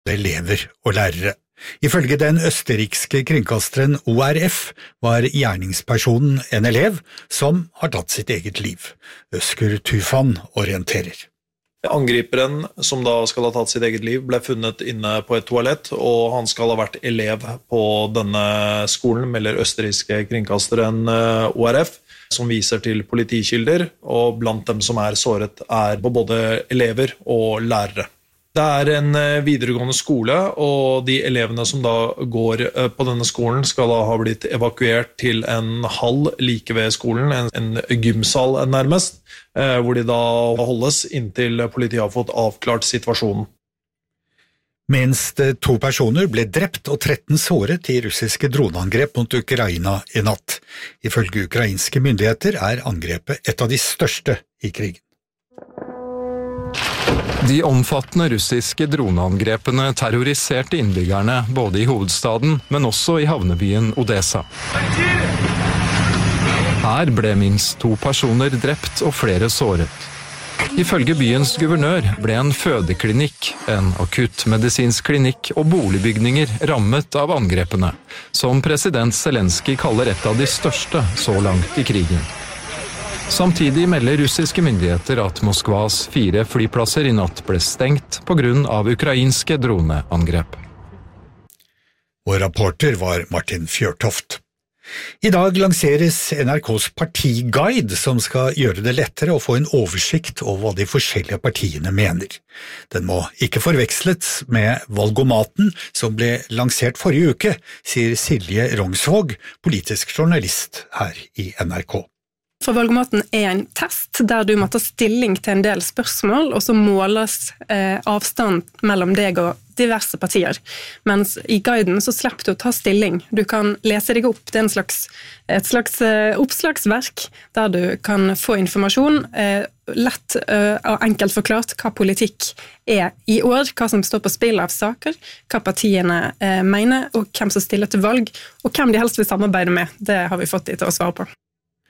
elever og lærere. Ifølge den østerrikske kringkasteren ORF var gjerningspersonen en elev som har tatt sitt eget liv. Özgür Tufan orienterer. Angriperen, som da skal ha tatt sitt eget liv, ble funnet inne på et toalett, og han skal ha vært elev på denne skolen, melder østerrikske kringkasteren ORF, som viser til politikilder, og blant dem som er såret er både elever og lærere. Det en videregående skole, og de elevene som da går på denne skolen skal da ha blitt evakuert til en hall like ved skolen, en gymsal nærmest, hvor de da holdes inntil politiet har fått avklart situasjonen. Minst 2 personer ble drept og 13 såret i russiske droneangrep mot Ukraina i natt. Ifølge ukrainske myndigheter angrepet et av de største i krigen. De omfattende russiske droneangrepene terroriserte innbyggerne både i hovedstaden, men også i havnebyen Odessa. Her ble minst 2 personer drept og flere såret. Ifølge byens guvernør ble en fødeklinikk, en akuttmedisinsk klinikk og boligbygninger rammet av angrepene, som president Zelenskyj kaller et av de største så langt i krigen. Samtidig melder russiske myndigheter at Moskvas 4 flyplasser i natt ble stengt på grunn av ukrainske droneangrep. Vår rapporter var Martin Fjørtoft. I dag lanseres NRKs partiguide som skal gjøre det lettere å få en oversikt over hva de forskjellige partiene mener. Den må ikke forveksles med valgomaten som ble lansert forrige uke, sier Silje Rongsvåg, politisk journalist her i NRK. For valgomaten en test der du må ta stilling til en del spørsmål, og så måles avstand mellom deg og diverse partier. Mens i guiden så slipper du å ta stilling. Du kan lese deg opp. Det et slags oppslagsverk der du kan få informasjon, lett og enkelt forklart hva politikk i år, hva som står på spill av saker, hva partiene mener, og hvem som stiller til valg, og hvem de helst vil samarbeide med. Det har vi fått de til å svare på.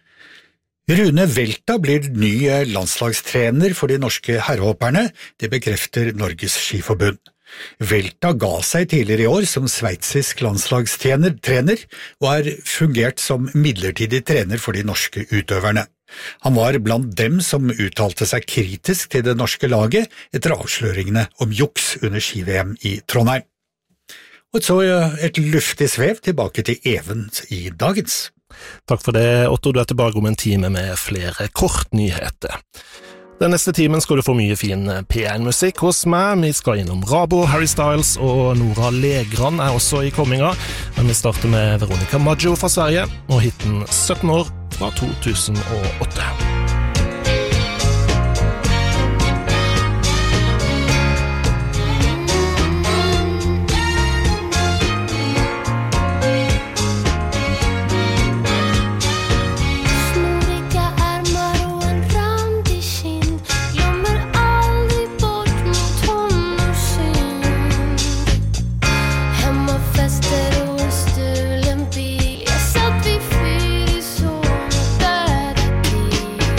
Rune Velta blir ny landslagstrener for de norske herrehopperne, det bekrefter Norges Skiforbund. Velta ga seg tidligere i år som sveitsisk landslagstrener og har fungert som midlertidig trener for de norske utøverne. Han var blant dem som uttalte seg kritisk til det norske laget etter avsløringene om juks under ski-VM i Trondheim. Og så et luftig svev tilbake til Even i dagens. Takk for det, Otto. Du tilbake om en time med flere kortnyheter. Den neste timen skal du få mye fin P1-musikk hos meg. Vi skal innom Rabo, Harry Styles og Nora Legran også i komminga. Men vi starter med Veronica Maggio fra Sverige og hitten 17 år fra 2008. Stulen bil, jag satt vid fyr i solen där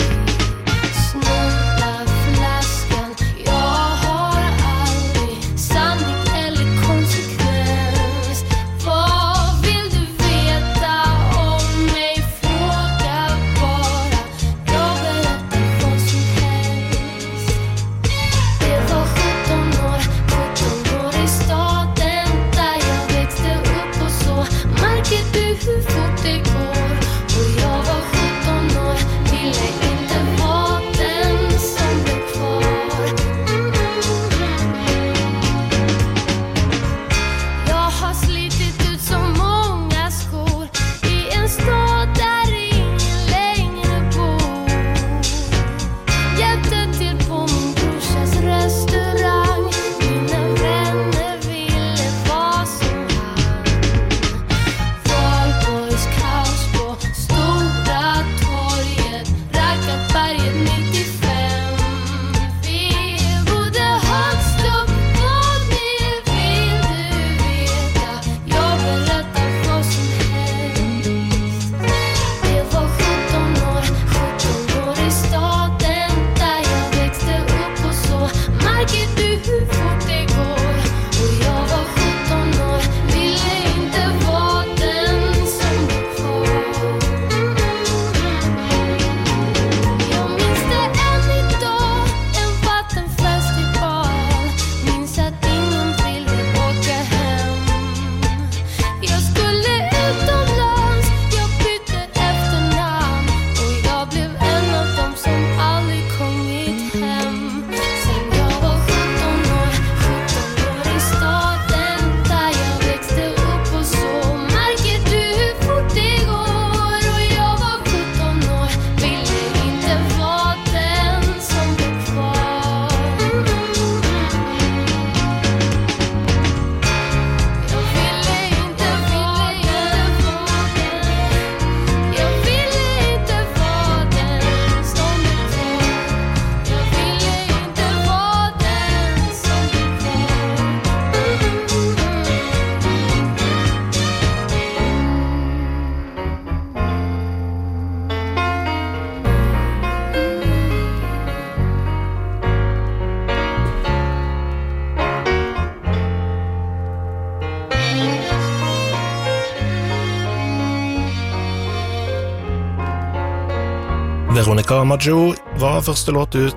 Monica Maggio var første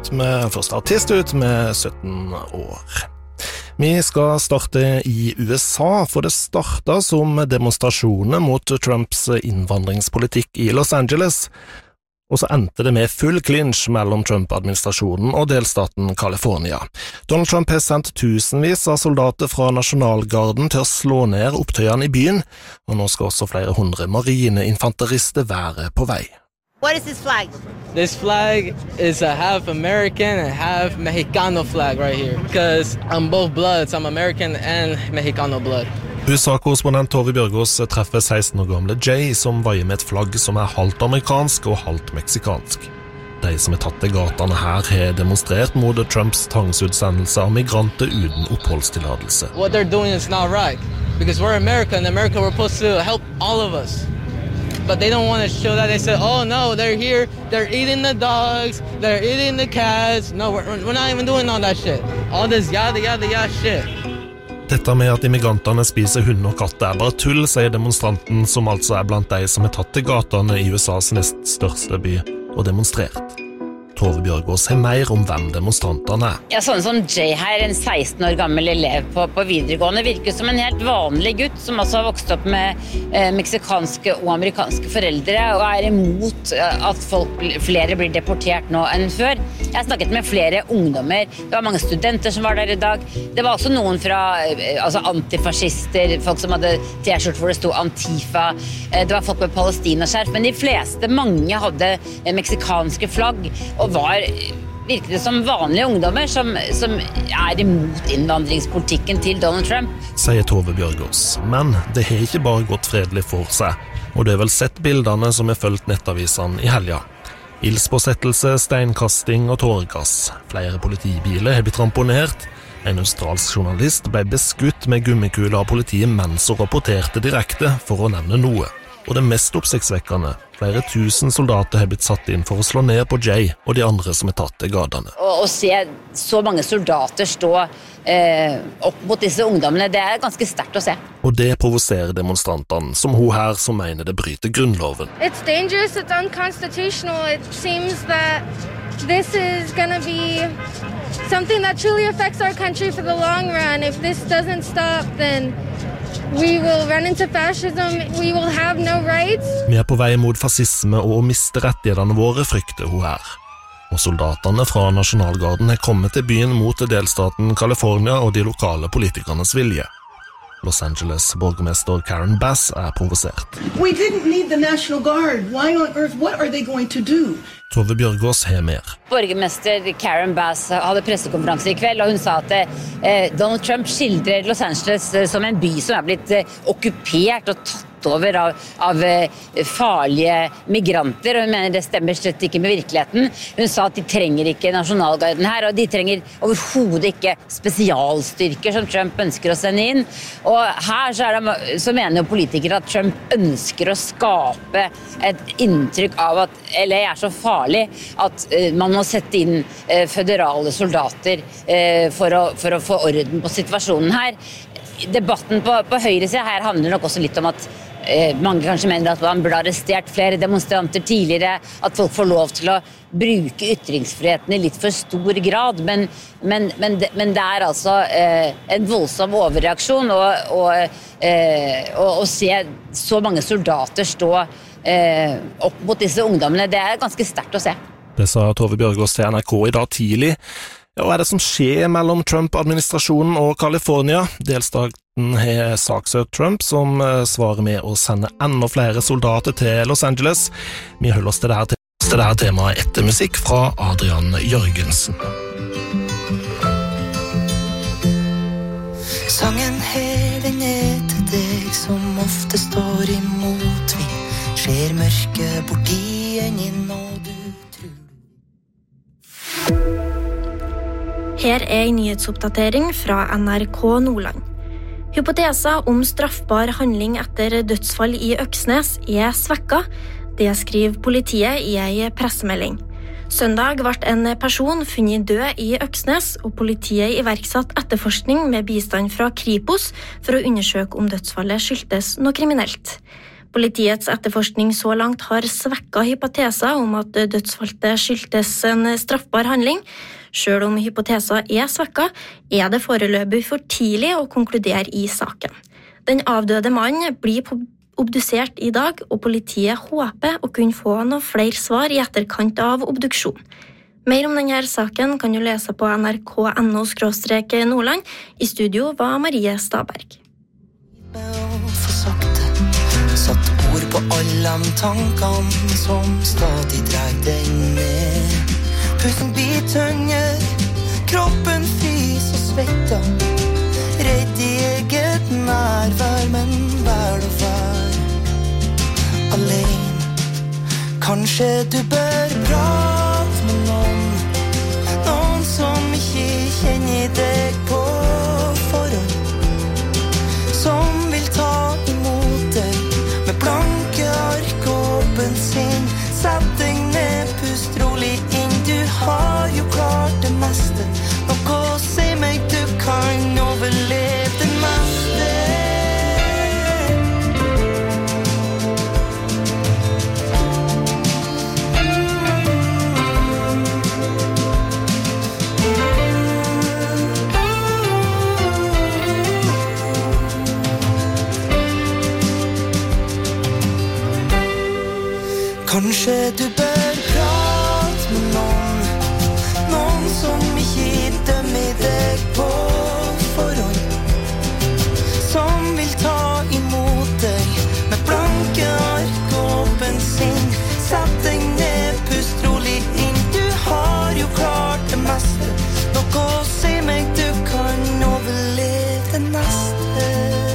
artist ut med 17 år. Vi skal starte i USA, for det startet som demonstrasjoner mot Trumps innvandringspolitikk i Los Angeles, og så endte det med full clinch mellom Trump-administrasjonen og delstaten California. Donald Trump har sendt tusenvis av soldater fra Nasjonalgarden til å slå ned opptøyene i byen, og nå skal også flere hundre marineinfanterister være på vei. What is this flag? This flag is a half American and half Mexicano flag right here. Because I'm both bloods, I'm American and Mexicano blood. USA-korrespondent Tove Bjørgaas treffer 16 år gamle Jay, som veier med et flagg som halvt amerikansk og halvt meksikansk. De som tatt til gatene her har demonstrert mot Trumps tvangsutsendelse av migranter uten oppholdstilladelse. What they're doing is not right. Because we're America and America we're supposed to help all of us. But they don't want to show that. They say, oh no, they're here, they're eating the dogs, they're eating the cats. No, we're not even doing all that shit. All this yada shit. Dette med at immigrantene spiser hund og katt bare tull, sier demonstranten, som altså blant de som tatt til gatene i USAs nest største by og demonstrert. Tove Bjørgaas har mer om hvem demonstrantene Ja, sånn som Jay her, en 16 år gammel elev på videregående, virker som en helt vanlig gutt som også har vokst opp med meksikanske og amerikanske foreldre og imot at flere blir deportert nå enn før. Jeg har snakket med flere ungdommer, det var mange studenter som var der i dag. Det var også noen fra antifascister, folk som hadde t-skjort hvor det stod Antifa, det var folk med palestinaskjerf, men de fleste, mange hadde meksikanske flagg, og var virkelig som vanlige ungdommer som imot innvandringspolitikken til Donald Trump. Sier Tove Bjørgaas, men det har ikke bare gått fredelig for seg, og det vel sett bildene som fulgt nettavisene i helga. Ildspåsettelse, steinkasting og tåregass. Flere politibiler har blitt ramponert. En australsk journalist ble beskutt med gummikule av politiet mens hun rapporterte direkte, for å nevne noe. Og det mest oppsiktsvekkende, flere tusen soldater har blitt satt inn for å slå ned på Jay og de andre som tatt til gatene. Å se så mange soldater stå opp mot disse ungdommene, det ganske sterkt å se. Og det provoserer demonstrantene, som hun her som mener det bryter grunnloven. It's dangerous, it's unconstitutional. It seems that this is going to be something that truly affects our country for the long run. If this doesn't stop, then we will run into fascism, we will have no rights. Vi på vei mot fascisme og å miste rettighetene våre, frykter hun her. Og soldatene fra Nasjonalgarden har kommet til byen mot delstaten California og de lokale politikernes vilje. Los Angeles borgermester Karen Bass provosert. We didn't need the National Guard. Why on earth, what are they going to do? Tove Bjørgaas har mer. Borgermester Karen Bass hadde pressekonferanse i kveld, og hun sa at Donald Trump skildrer Los Angeles som en by som blitt okkupert og tatt over av farlige migranter, og hun mener det stemmer slett ikke med virkeligheten. Hun sa at de trenger ikke Nasjonalgarden her, og de trenger overhodet ikke spesialstyrker som Trump ønsker å sende inn. Og her så mener jo politikere at Trump ønsker å skape et inntrykk av at LA så farlig at man må sette inn føderale soldater for å få orden på situasjonen her. Debatten på høyresiden her handler nok også litt om at mange kanskje mener at man burde arrestert flere demonstranter tidligere, at folk får lov til å bruke ytringsfriheten i litt for stor grad, men det altså en voldsom overreaksjon å se så mange soldater stå opp mot disse ungdommene, det ganske sterkt å se. Det sa Tove Bjørgaas til NRK i dag tidlig. Hva det som skjer mellom Trump-administrasjonen og California? Delstaten har saksøkt Trump, som svarer med å sende enda flere soldater til Los Angeles. Vi holder oss til dette temaet etter musikk fra Adrian Jørgensen. Sangen her, den til deg som ofte står i motvind. Skjer mørke borti en inn og du tror. Her en nyhetsoppdatering fra NRK Nordland. Hypotesa om straffbar handling etter dødsfall i Øksnes svekka. Det skriver politiet i en pressemelding. Søndag ble en person funnet død i Øksnes, og politiet iverksatt etterforskning med bistand fra Kripos for å undersøke om dødsfallet skyldtes noe kriminelt. Politiets etterforskning så langt har svekket hypoteser om at dødsfallet skyldtes en straffbar handling. Selv om hypoteser svekket, det foreløpig for tidlig å konkludere i saken. Den avdøde mannen blir obdusert i dag, og politiet håper å kunne få noen flere svar i etterkant av obduksjon. Mer om denne saken kan du lese på nrk.no/Nordland. I studio var Marie Staberg. Satt ord på alle de tankene som stadig dreier deg ned. Pusten blir tyngre, kroppen fys og svetter. Redd i eget nærvær, men vær å være alene. Kanskje du bør prate med noen som ikke kjenner deg på forhånd, som vil ta imot deg med blanke ark og åpen sinn. Sett deg ned, pust rolig inn, du har jo klart det meste. Noe si meg, du kan overleve det meste. Kanskje du bør prate med noen som ikke dømmer deg på forhånd, som vil ta imot deg med blanke ark og åpen sinn. Sett deg ned, pust rolig inn, du har jo klart det meste. Noe si meg, du kan overleve det neste.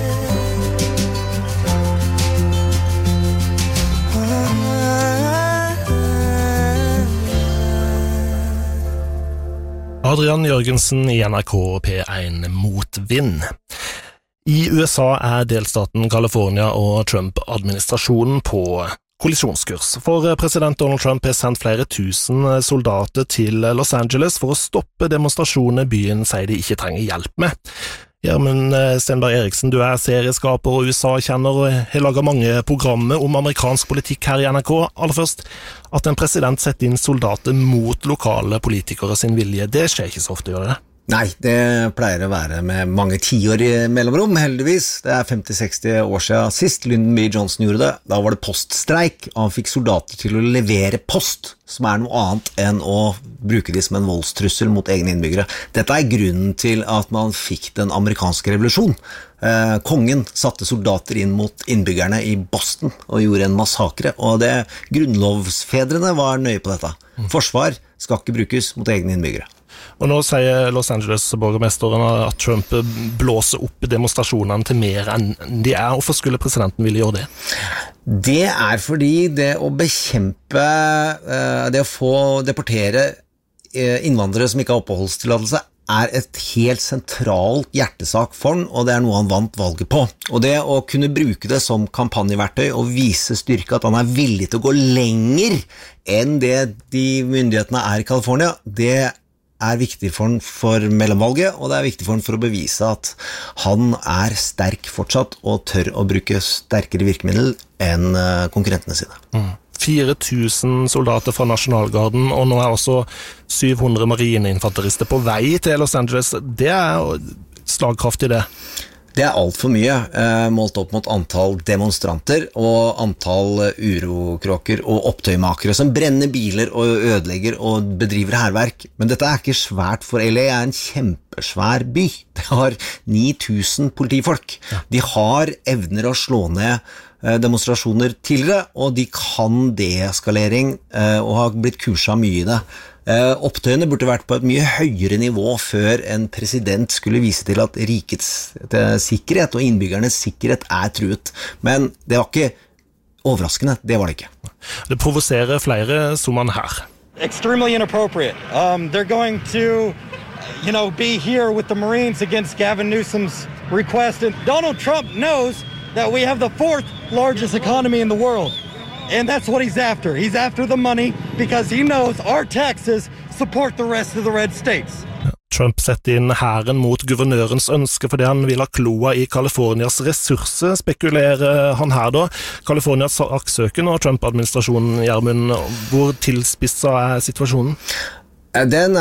Adrian Jørgensen i NRK P1 Motvind. I USA delstaten California og Trump-administrasjonen på kollisjonskurs. For president Donald Trump har sendt flere tusen soldater til Los Angeles for å stoppe demonstrasjoner byen sier de ikke trenger hjelp med. Gjermund Stenberg Eriksen, du serieskaper og USA-kjenner og har laget mange programmer om amerikansk politikk her i NRK. Aller først, at en president setter inn soldater mot lokale politikere sin vilje, det skjer ikke så ofte, gjør det? Nei, det pleier å være med mange 10 år i mellomrom, heldigvis. Det 50-60 år siden sist Lyndon B. Johnson gjorde det. Da var det poststreik, og han fikk soldater til å levere post, som noe annet enn å bruke de som en voldstrussel mot egne innbyggere. Dette grunnen til at man fikk den amerikanske revolusjon. Kongen satte soldater inn mot innbyggerne i Boston og gjorde en massakre, og grunnlovsfedrene var nøye på dette. Forsvar skal ikke brukes mot egne innbyggere. Og nå sier Los Angeles-borgermesteren at Trump blåser opp demonstrasjonene til mer enn de Hvorfor skulle presidenten ville gjøre det? Det fordi det å bekjempe, det å få deportere innvandrere som ikke har oppholdstillatelse, et helt sentralt hjertesak for han, og det noe han vant valget på. Og det å kunne bruke det som kampanjeverktøy og vise styrke at han villig til å gå lenger enn det de myndighetene i California, det viktig for han for mellomvalget, og det viktig for han for å bevise at han sterk fortsatt og tør å bruke sterkere virkemiddel enn konkurrentene sine. 4000 soldater fra Nasjonalgarden, og nå også 700 marineinfanterister på vei til Los Angeles. Det slagkraftig det. Det alt for mye, målt opp mot antall demonstranter og antall urokråker og opptøymakere som brenner biler og ødelegger og bedriver herverk. Men dette ikke svært, for LA en kjempesvær by. Det har 9000 politifolk. De har evner å slå ned demonstrasjoner tidligere, og de kan deeskalering og har blitt kurset mye i det. Opptøyene burde vært på et mye høyere nivå før en president skulle vise til at rikets sikkerhet og innbyggernes sikkerhet truet. Men det var ikke overraskende, det var det ikke. Det provoserer flere som man her. Extremely inappropriate. They're going to, be here with the Marines against Gavin Newsom's request. And Donald Trump knows that we have the 4th largest economy in the world. And that's what he's after. He's after the money because he knows our taxes support the rest of the red states. Trump setter inn hæren mot guvernørens ønske fordi han vil ha kloa I Californias ressurser, spekulerer han her da. Californias saksøken og Trump-administrasjonen, Gjermund, hvor tilspisset situasjonen? Den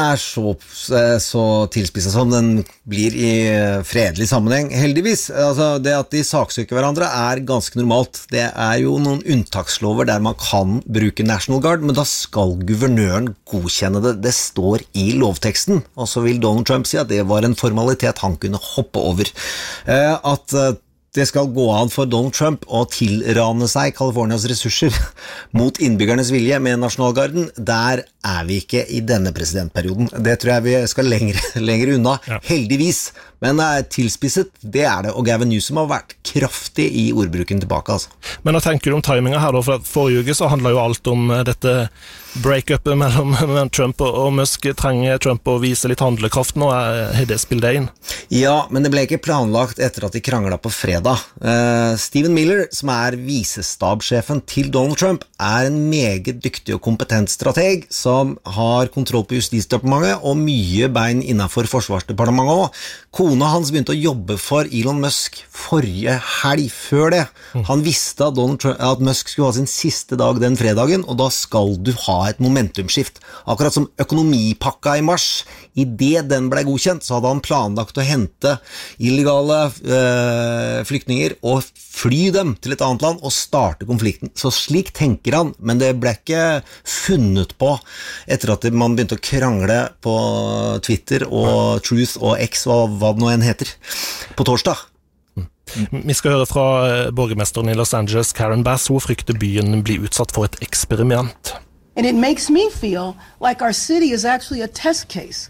så tilspisset som den blir I fredelig sammenheng, heldigvis. Altså, det at de saksøker hverandre ganske normalt. Det jo noen unntakslover der man kan bruke National Guard, men da skal guvernøren godkjenne det. Det står I lovteksten, og så vil Donald Trump si at det var en formalitet han kunne hoppe over. At det skal gå an for Donald Trump å tilrane seg Californias ressurser mot innbyggernes vilje med Nationalgarden, der vi ikke I denne presidentperioden. Det tror jeg vi skal lenger unna, heldigvis. Men tilspisset, det det, og Gavin Newsom har vært kraftig I ordbruken tilbake. Altså. Men hva tenker du om timingen her da? For forrige uke så handlet jo alt om dette break-upet mellom Trump og Musk. Trenger Trump å vise litt handlekraft nå? Har det spilt det inn? Ja, men det ble ikke planlagt etter at de kranglet på fredag. Stephen Miller, som visestabssjefen til Donald Trump, en meget dyktig og kompetent strateg som har kontroll på Justisdepartementet og mye bein innenfor Forsvarsdepartementet også. Kona hans begynte å jobbe for Elon Musk forrige helg før det. Han visste at Musk skulle ha sin siste dag den fredagen, og da skal du ha et momentumskift. Akkurat som økonomipakka I mars. I det den ble godkjent, så hadde han planlagt å hente illegale flyktninger og fly dem til et annet land og starte konflikten. Så slik tenker han, men det ble ikke funnet på etter at man begynte å krangle på Twitter og Truth og X og hva det nå en heter, på torsdag. Vi skal høre fra borgermesteren I Los Angeles, Karen Bass. Hun frykter byen blir utsatt for et eksperiment. And it makes me feel like our city is actually a test case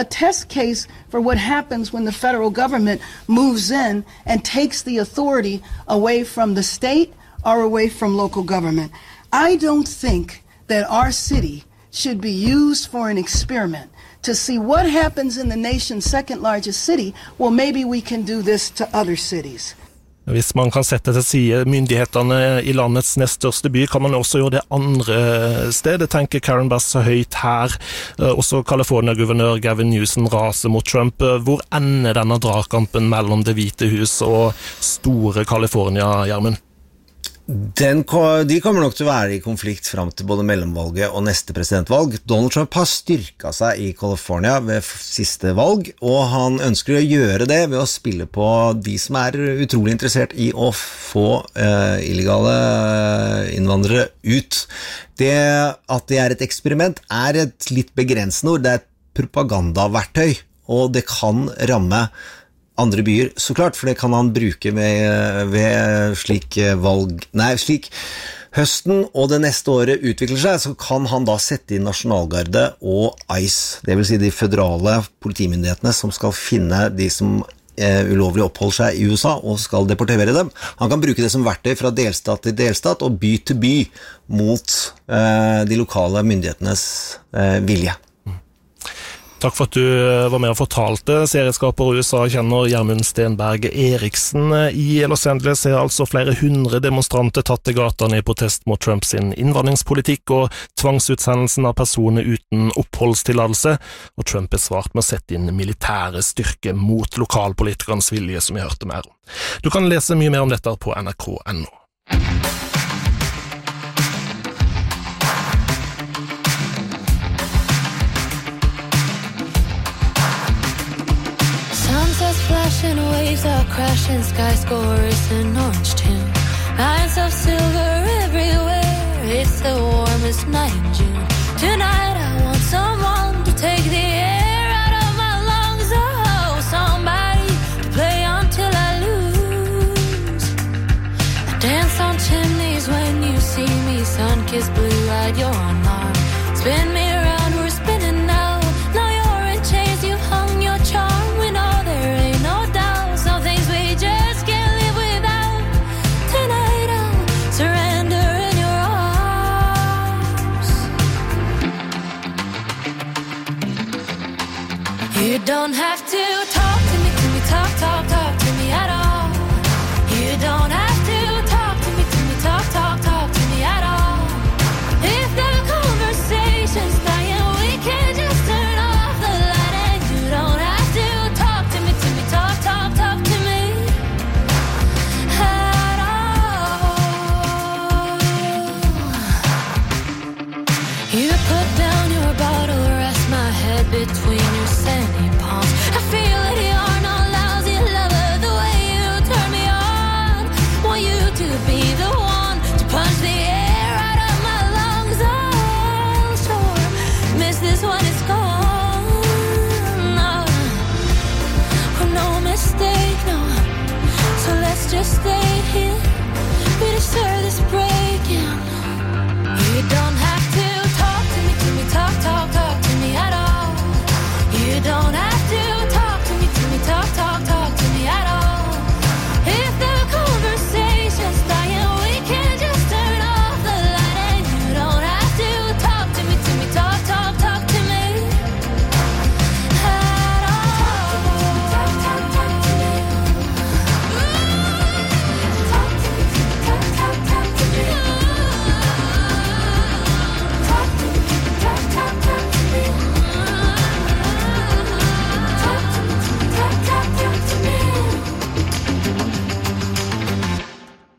for what happens when the federal government moves in and takes the authority away from the state or away from local government. I don't think that our city should be used for an experiment to see what happens in the nation's second largest city. Well, maybe we can do this to other cities. Hvis man kan sette til side myndighetene I landets nest største by, kan man også gjøre det andre steder, tenker Karen Bass så høyt her. Også California-guvernør Gavin Newsom raser mot Trump. Hvor ender denne dragkampen mellom Det hvite hus og store California, Gjermund? De kommer nok til å være I konflikt frem til både mellomvalget og neste presidentvalg. Donald Trump har styrket seg I California ved siste valg, og han ønsker å gjøre det ved å spille på de som utrolig interessert I å få illegale innvandrere ut. Det at det et eksperiment et litt begrensende ord, det et propagandaverktøy, og det kan ramme andre byer, så klart, for det kan han bruke ved slik høsten og det neste året utvikler seg, så kan han da sette inn Nationalgarde og ICE, det vil si de føderale politimyndighetene som skal finne de som ulovlig oppholder seg I USA og skal deportere dem. Han kan bruke det som verktøy fra delstat til delstat og by til by mot de lokale myndighetenes vilje. Takk for at du var med og fortalte. Serieskaper USA kjenner Gjermund Stenberg Eriksen. I Los Angeles altså flere 100 demonstranter tatt til gatene I protest mot Trumps innvandringspolitikk og tvangsutsendelsen av personer uten oppholdstilladelse, og Trump svart med å sette inn militære styrker mot lokalpolitikernes vilje, som vi hørte mer om. Du kan lese mye mer om dette på nrk.no. Flashing waves are crashing, sky scores an orange tune. Lines of silver everywhere, it's the warmest night in June. Tonight I want someone to take the air out of my lungs. Oh, somebody to play until I lose. I dance on chimneys when you see me, sun-kissed blue-eyed, you're on arm. Spin me around, we're spinning now. Now you're in chains, you hung your charm. We know there ain't no doubt, some things we just can't live without. Tonight I'll surrender in your arms. You don't have to talk to me, talk to me at all. You don't have to talk to me, talk to me at all. If the conversation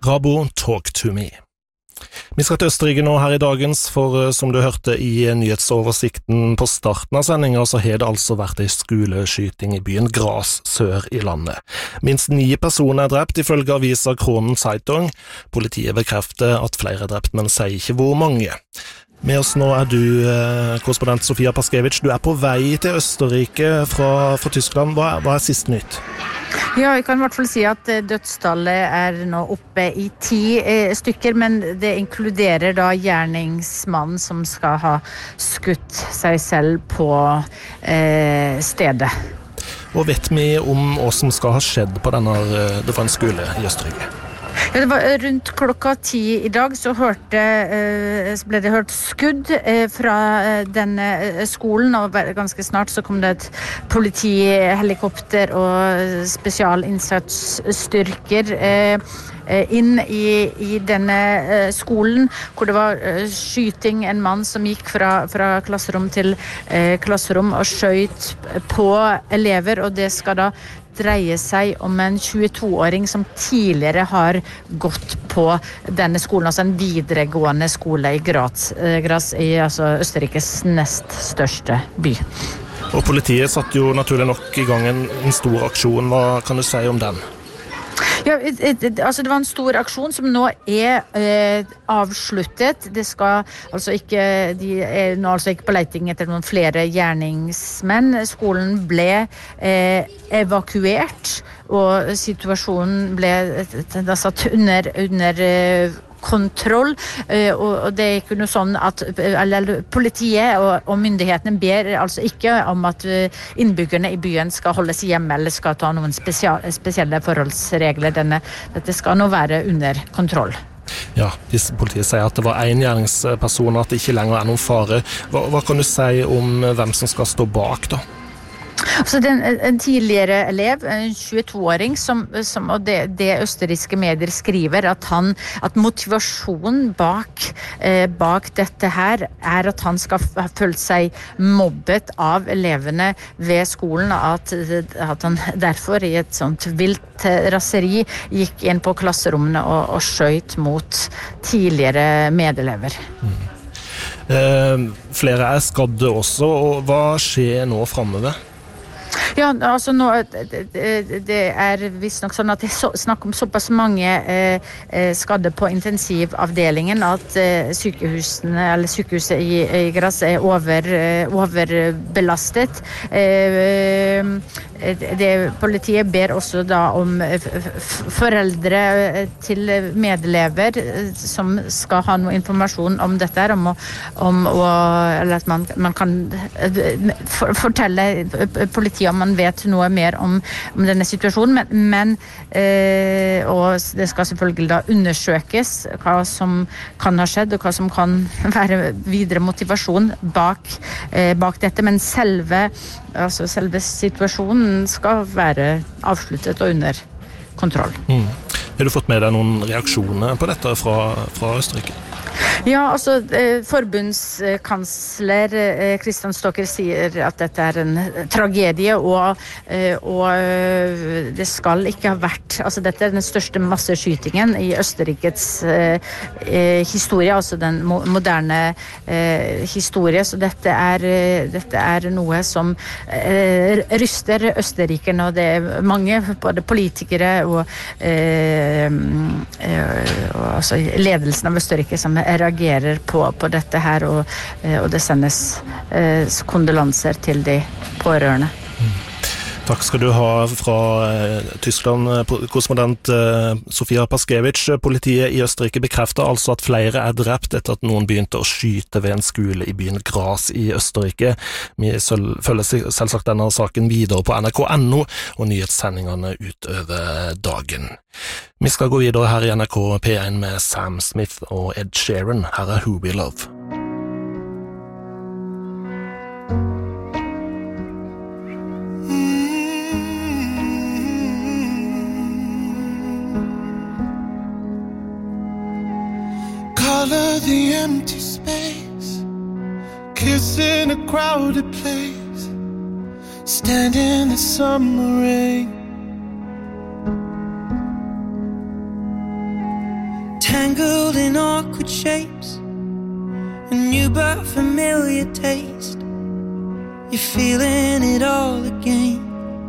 Rabo, Talk to me. Vi skal til Østerrike nå her i dagens, for som du hørte i nyhetsoversikten på starten av sendingen, så har det altså vært en skoleskyting i byen Graz sør i landet. Minst 9 personer drept ifølge avisa Kronen Zeitung. Politiet bekrefter at flere er drept, men sier ikke hvor mange. Med oss nå du, korrespondent Sofia Paskevich. Du på vei til Østerrike fra Tyskland. Hva siste nytt? Ja, jeg kan I hvert fall si at dødstallet nå oppe I 10 stykker, men det inkluderer da gjerningsmannen som skal ha skutt seg selv på stedet. Og vet vi om hva som skal ha skjedd på denne, det var en skole I Østerrike? Ja, det var rundt klokka 10 I dag, så ble det hørt skudd fra denne skolen, og ganske snart så kom det et politihelikopter og spesialinnsatsstyrker inn I denne skolen, hvor det var skyting, en mann som gikk fra klasserom til klasserom og skjøt på elever, og det skal da dreie seg om en 22-åring som tidligere har gått på denne skolen, altså en videregående skole I Graz altså Østerrikes nest største by. Og politiet satte jo naturlig nok I gang en stor aksjon. Hva kan du si om den? Ja, altså det var en stor aksjon som nå avsluttet. Det skal altså ikke, de nå altså ikke på leiting etter noen flere gjerningsmenn. Skolen ble evakuert, og situasjonen ble satt under kontroll, og det ikke noe sånn at politiet og myndighetene ber altså ikke om at innbyggerne I byen skal holdes hjemme eller skal ta noen spesielle forholdsregler. Dette skal nå være under kontroll. Ja, politiet sier at det var en gjerningsperson, at det ikke lenger noen fare. Hva kan du si om hvem som skal stå bak da? Så det en tidligere elev, en 22-åring, og det østerrikske medier skriver at motivasjonen bak dette her at han skal ha følt seg mobbet av elevene ved skolen, at han derfor I et sånt vilt raseri gikk inn på klasserommene og skjøt mot tidligere medelever. Flere skadde også, og hva skjer nå fremover? Ja, altså nå, det visst nok sånn at det snakk om såpass mange skadde på intensivavdelingen at sykehuset I Graz overbelastet. Politiet ber også da om foreldre til medelever som skal ha noe informasjon om dette her, eller at man kan fortelle politiet om man vet noe mer om denne situasjonen, men og det skal selvfølgelig da undersøkes hva som kan ha skjedd og hva som kan være videre motivasjon bak dette, men selve situasjonen skal være avsluttet og under kontroll. Har du fått med deg noen reaksjoner på dette fra Østerrike? Ja, altså forbundskansler Christian Stocker sier at dette en tragedie, og det skal ikke ha vært, altså dette den største masseskytingen I Østerrikets historie, altså den moderne historie, så dette noe som ryster Østerriken, og det mange, både politikere og altså ledelsen av Østerrike som reagerer på dette her, og det sendes kondolanser til de pårørende. Takk skal du ha fra Tyskland, korrespondent Sofia Paskevich. Politiet I Østerrike bekrefter altså at flere drept etter at noen begynte å skyte ved en skole I byen Graz I Østerrike. Vi følger selvsagt denne saken videre på NRK.no og nyhetssendingene utover dagen. Vi skal gå videre her I NRK P1 med Sam Smith og Ed Sheeran. Her Who We Love. Color the empty space, kiss in a crowded place, stand in the summer rain. tangled in awkward shapes, a new but familiar taste. You're feeling it all again.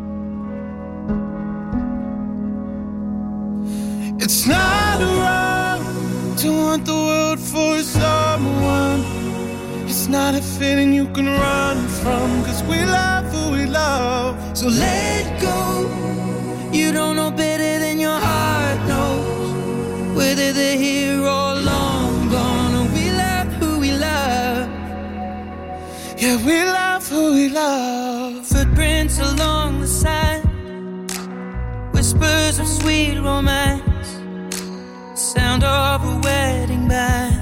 It's not wrong to want the world for someone. It's not a feeling you can run from, 'cause we love who we love. So let go. You don't know better than your heart knows, whether they're here or long gone. Or we love who we love. Yeah, we love who we love. Footprints along the sand, whispers of sweet romance, sound of a wedding band.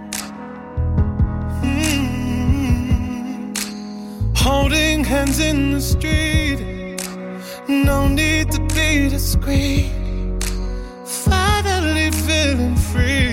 Holding hands in the street, no need to be discreet. Finally feeling free.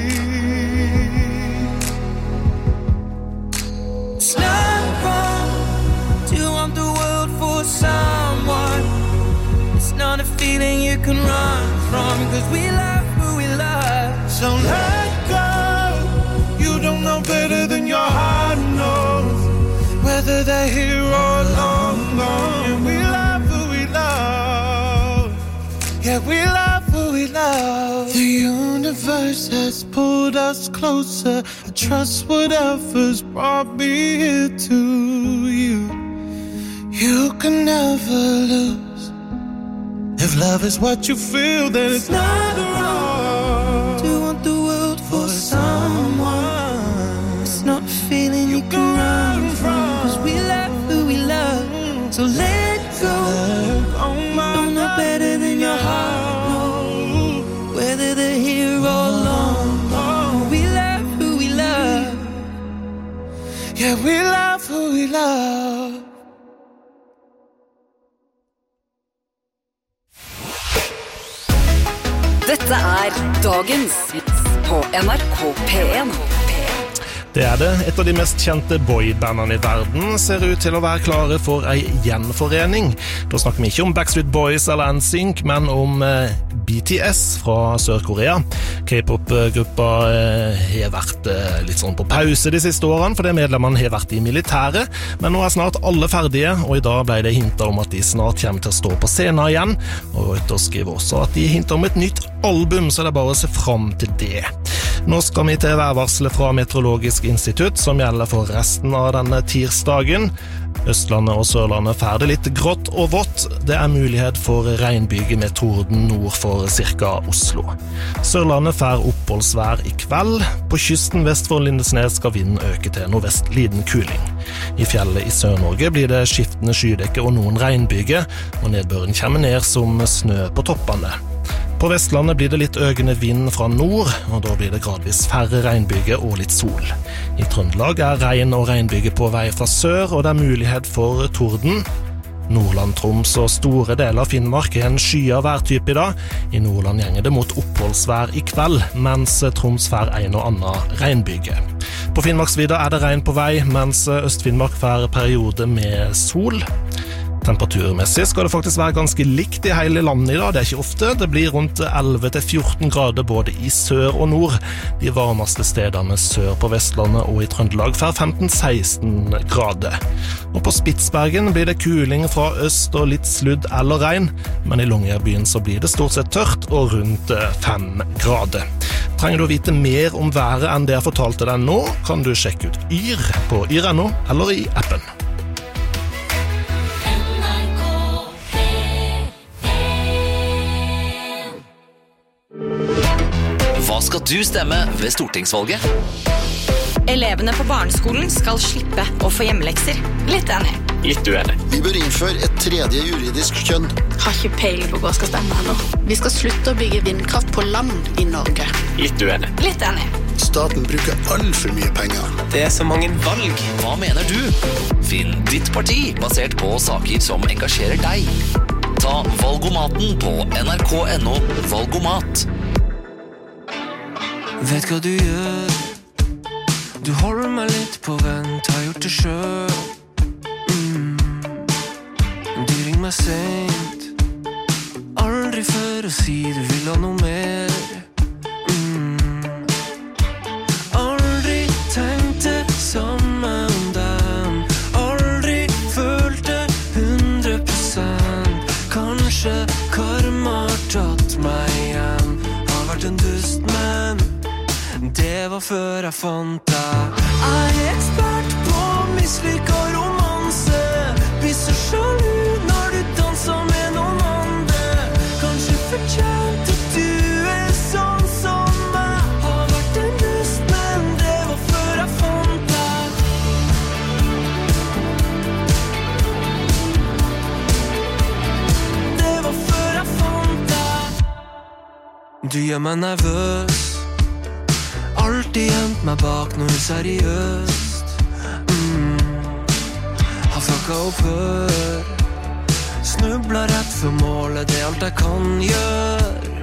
It's not wrong to want the world for someone. It's not a feeling you can run from, 'cause we love who we love. So let go. You don't know better than your heart knows, whether they're here or long gone. And we love who we love. Yeah, we love who we love. The universe has pulled us closer. I trust whatever's brought me here to you. You can never lose. If love is what you feel, then it's not wrong to want the world for someone. It's not a feeling you can run from, 'cause we love who we love. So let go. Don't know better than your heart knows, whether they're here or long gone. We love who we love. Yeah, we love who we love. Dette dagens på NRK P1. Det det. Et av de mest kjente boybandene I verden ser ut til å være klare for en gjenforening. Da snakker vi ikke om Backstreet Boys eller NSYNC, men om BTS fra Sør-Korea. K-pop-gruppa har vært litt sånn på pause de siste årene, fordi medlemmene har vært I militæret, men nå snart alle ferdige, og I dag ble det hintet om at de snart kommer til å stå på scenen igjen, og Reuters skriver også at de hinter om et nytt album, så det bare å se frem til det. Nå skal vi til værvarselet fra Meteorologisk institutt, som gjelder for resten av denne tirsdagen. Østlandet og Sørlandet får det litt grått og vått. Det mulighet for regnbyge med torden nord for cirka Oslo. Sørlandet får oppholdsvær I kveld. På kysten vest for Lindesnes skal vinden øke til nordvest liten kuling. I fjellet I Sør-Norge blir det skiftende skydekke og noen regnbyge, og nedbøren kommer ned som snø på toppene. På Vestlandet blir det litt økende vind fra nord, og da blir det gradvis færre regnbyger og litt sol. I Trøndelag regn og regnbyger på vei fra sør, og det mulighet for torden. Nordland, Troms og store deler av Finnmark en skyet værtype I dag. I Nordland gjenger det mot oppholdsvær I kveld, mens Troms får en og annen regnbyge. På Finnmarksvidda det regn på vei, mens Øst-Finnmark får periode med sol. Temperaturmessig skal det faktisk være ganske likt I hele landet I dag, det ikke ofte. Det blir rundt 11-14 grader både I sør og nord. De varmeste stedene sør på Vestlandet og I Trøndelag får 15-16 grader. Og på Spitsbergen blir det kuling fra øst og litt sludd eller regn, men I Longyearbyen så blir det stort sett tørt og rundt 5 grader. Trenger du å vite mer om været enn det jeg fortalte deg nå, kan du sjekke ut Yr på yr.no eller I appen. Hva skal du stemme ved stortingsvalget? Elevene på barneskolen skal slippe å få hjemmelekser. Litt enig. Litt uenig. Vi bør innføre et tredje juridisk kjønn. Har ikke peiling på hva skal stemme her nå. Vi skal slutte å bygge vindkraft på land I Norge. Litt uenig. Litt enig. Staten bruker alt for mye penger. Det så mange valg. Hva mener du? Finn ditt parti basert på saker som engasjerer deg. Ta valgomaten på nrk.no valgomat. Vet hva du gjør. Du holder meg litt på vent, har gjort det selv. Du ringer meg sent. Aldri før å si du vil ha noe mer. var før jeg fant deg. Jeg er ekspert på mislykket romanse. Blir så sjalu når du danser med noen andre. Kanskje fortjent at du er sånn som meg. Har vært en dust, men det var før jeg fant deg. Det var før jeg fant deg. Du gjør meg nervøs. Alltid gjemt meg bak noe seriøst. Har fucka opp før. Snubla rett for målet, det er alt jeg kan gjøre.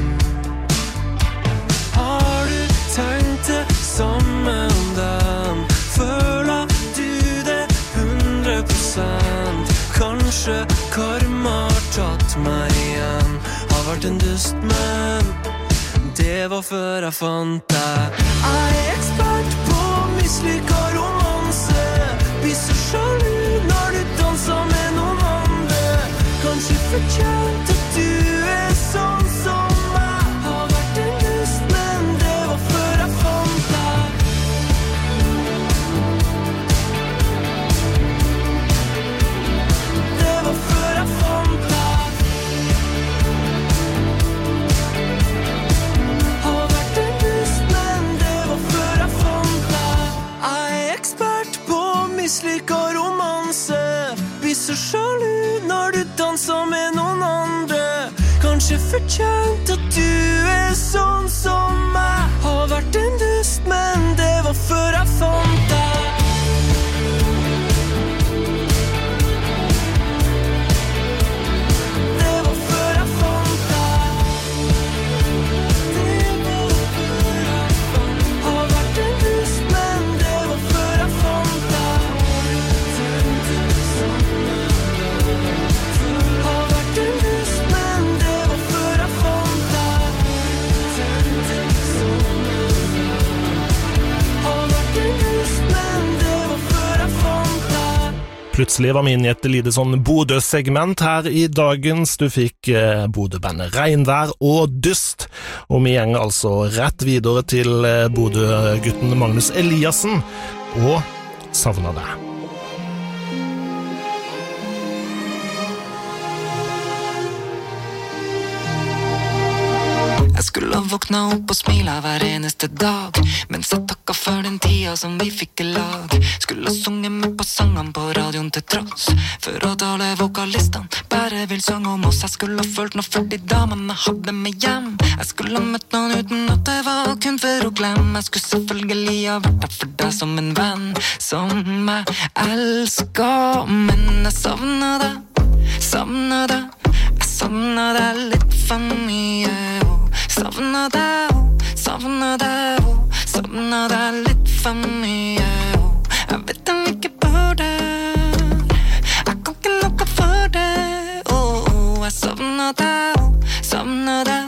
Har du tenkt det samme om dem? Føler du det 100%? Kanskje karma har tatt meg igjen. Har vært en dust, men det var før jeg fant deg. Jeg er ekspert på mislykket romanse. Blir så sjalu når du danser med noen andre. Kanskje fortjent at du er sånn som meg. Har vært en dust, men det var før jeg fant deg. Det var før jeg fant deg. Har vært en dust, men det var før jeg fant deg. Jeg er ekspert på mislykket romanse. Blir så sjalu når du danser med noen andre. Kanskje fortjent at du er sånn som meg. Har vært en dust, men det var før jeg fant deg. Det var før jeg fant deg. Det var før jeg fant deg. Har vært en dust, men det var før jeg fant deg. Har vært en dust, men det var før jeg fant deg. Har vært en dust, men det var før jeg fant deg. Plutselig var vi inne i et lite sånn Bodø-segment her i dagens. Du fikk Bodø-bandet Regnvær og Dyst, og vi gjenger altså rett videre til Bodø-gutten Magnus Eliassen og Savner deg. Jeg skulle våkna opp og smila hver eneste dag, mens jeg takka for den tida som vi fikk i lag. Skulle sunge med på sangene på radioen til tross, for at alle vokalistene bare vil synge om oss. Jeg skulle følt noe for de damene jeg hadde med hjem. Jeg skulle møtt noen uten at det var kun for å glemme. Jeg skulle selvfølgelig ha vært der for deg som en venn, som jeg elsker. Men jeg savner deg, savner deg. Jeg savner deg litt for mye. Savner deg, savner deg, savner deg litt for mye. Jeg vet jeg ikke burde, jeg kan ikke lukke for det. Jeg savner deg, savner deg.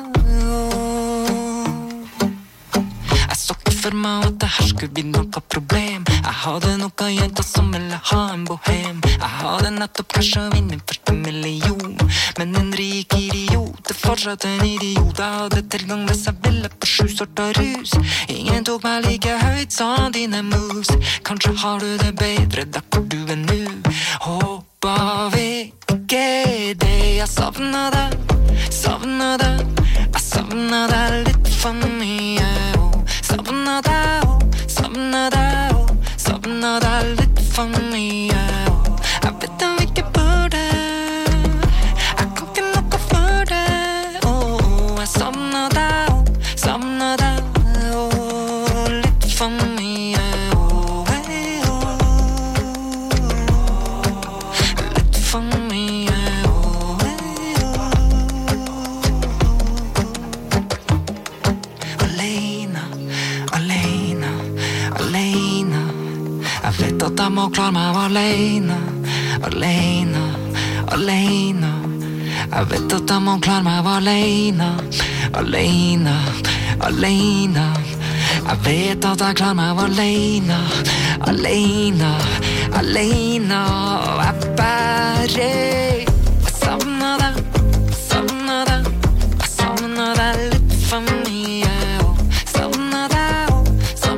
Jeg så ikke for meg at det her skulle bli noe problem. Jeg hadde noen jenter som ville ha en bohem. Jeg hadde nettopp krasjet og vinnet første million. Men en rik idiot er fortsatt en idiot. Jeg hadde tilgang hvis jeg ville på 7 sorter rus. Ingen tok meg like høyt som dine moves. Kanskje har du det bedre der hvor du er nu. Håper vi ikke det. Jeg savner deg, savner deg. Jeg savner deg litt for mye. Savner deg, savner deg. Savner deg litt for mye. Jeg vet jeg ikke burde, jeg kan ikke lukke for det. Jeg savner deg, savner deg. Litt for mye. Litt for mye. Alene, alene, alene. Jeg vet at jeg må klare meg alene. Alene, alene. Jeg vet at jeg må klare meg alene. Alene, alene. Jeg vet at jeg klarer meg alene. Alene, alene. Jeg bare savner deg, savner deg. Jeg savner deg litt for mye. Savner deg, savner deg.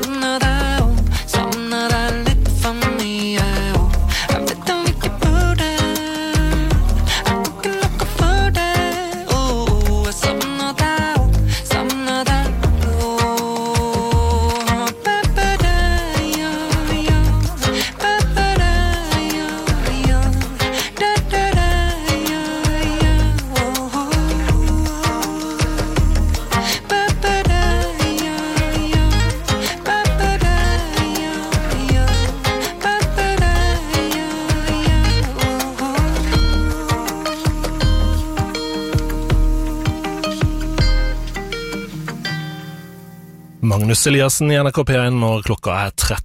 Magnus Eliassen I NRK P1 når klokka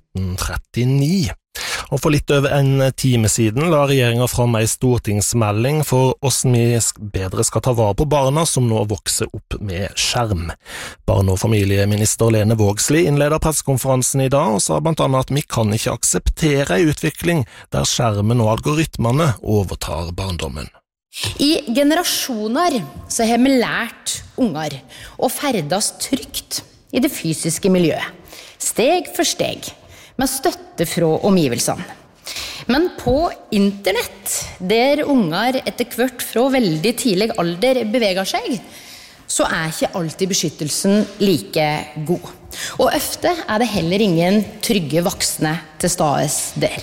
13:39. Og for litt over en time siden la regjeringen fram en stortingsmelding for hvordan vi bedre skal ta vare på barna som nå vokser opp med skjerm. Barne- og familieminister Lene Vågslid innleder pressekonferansen I dag og sa blant annet at vi kan ikke akseptere en utvikling der skjermen og algoritmene overtar barndommen. I generasjoner så har vi lært unger å ferdes trygt I det fysiske miljøet, steg for steg, med støtte fra omgivelsene. Men på internett, der unger etter hvert fra veldig tidlig alder beveger seg, så ikke alltid beskyttelsen like god. Og ofte det heller ingen trygge voksne til stades der.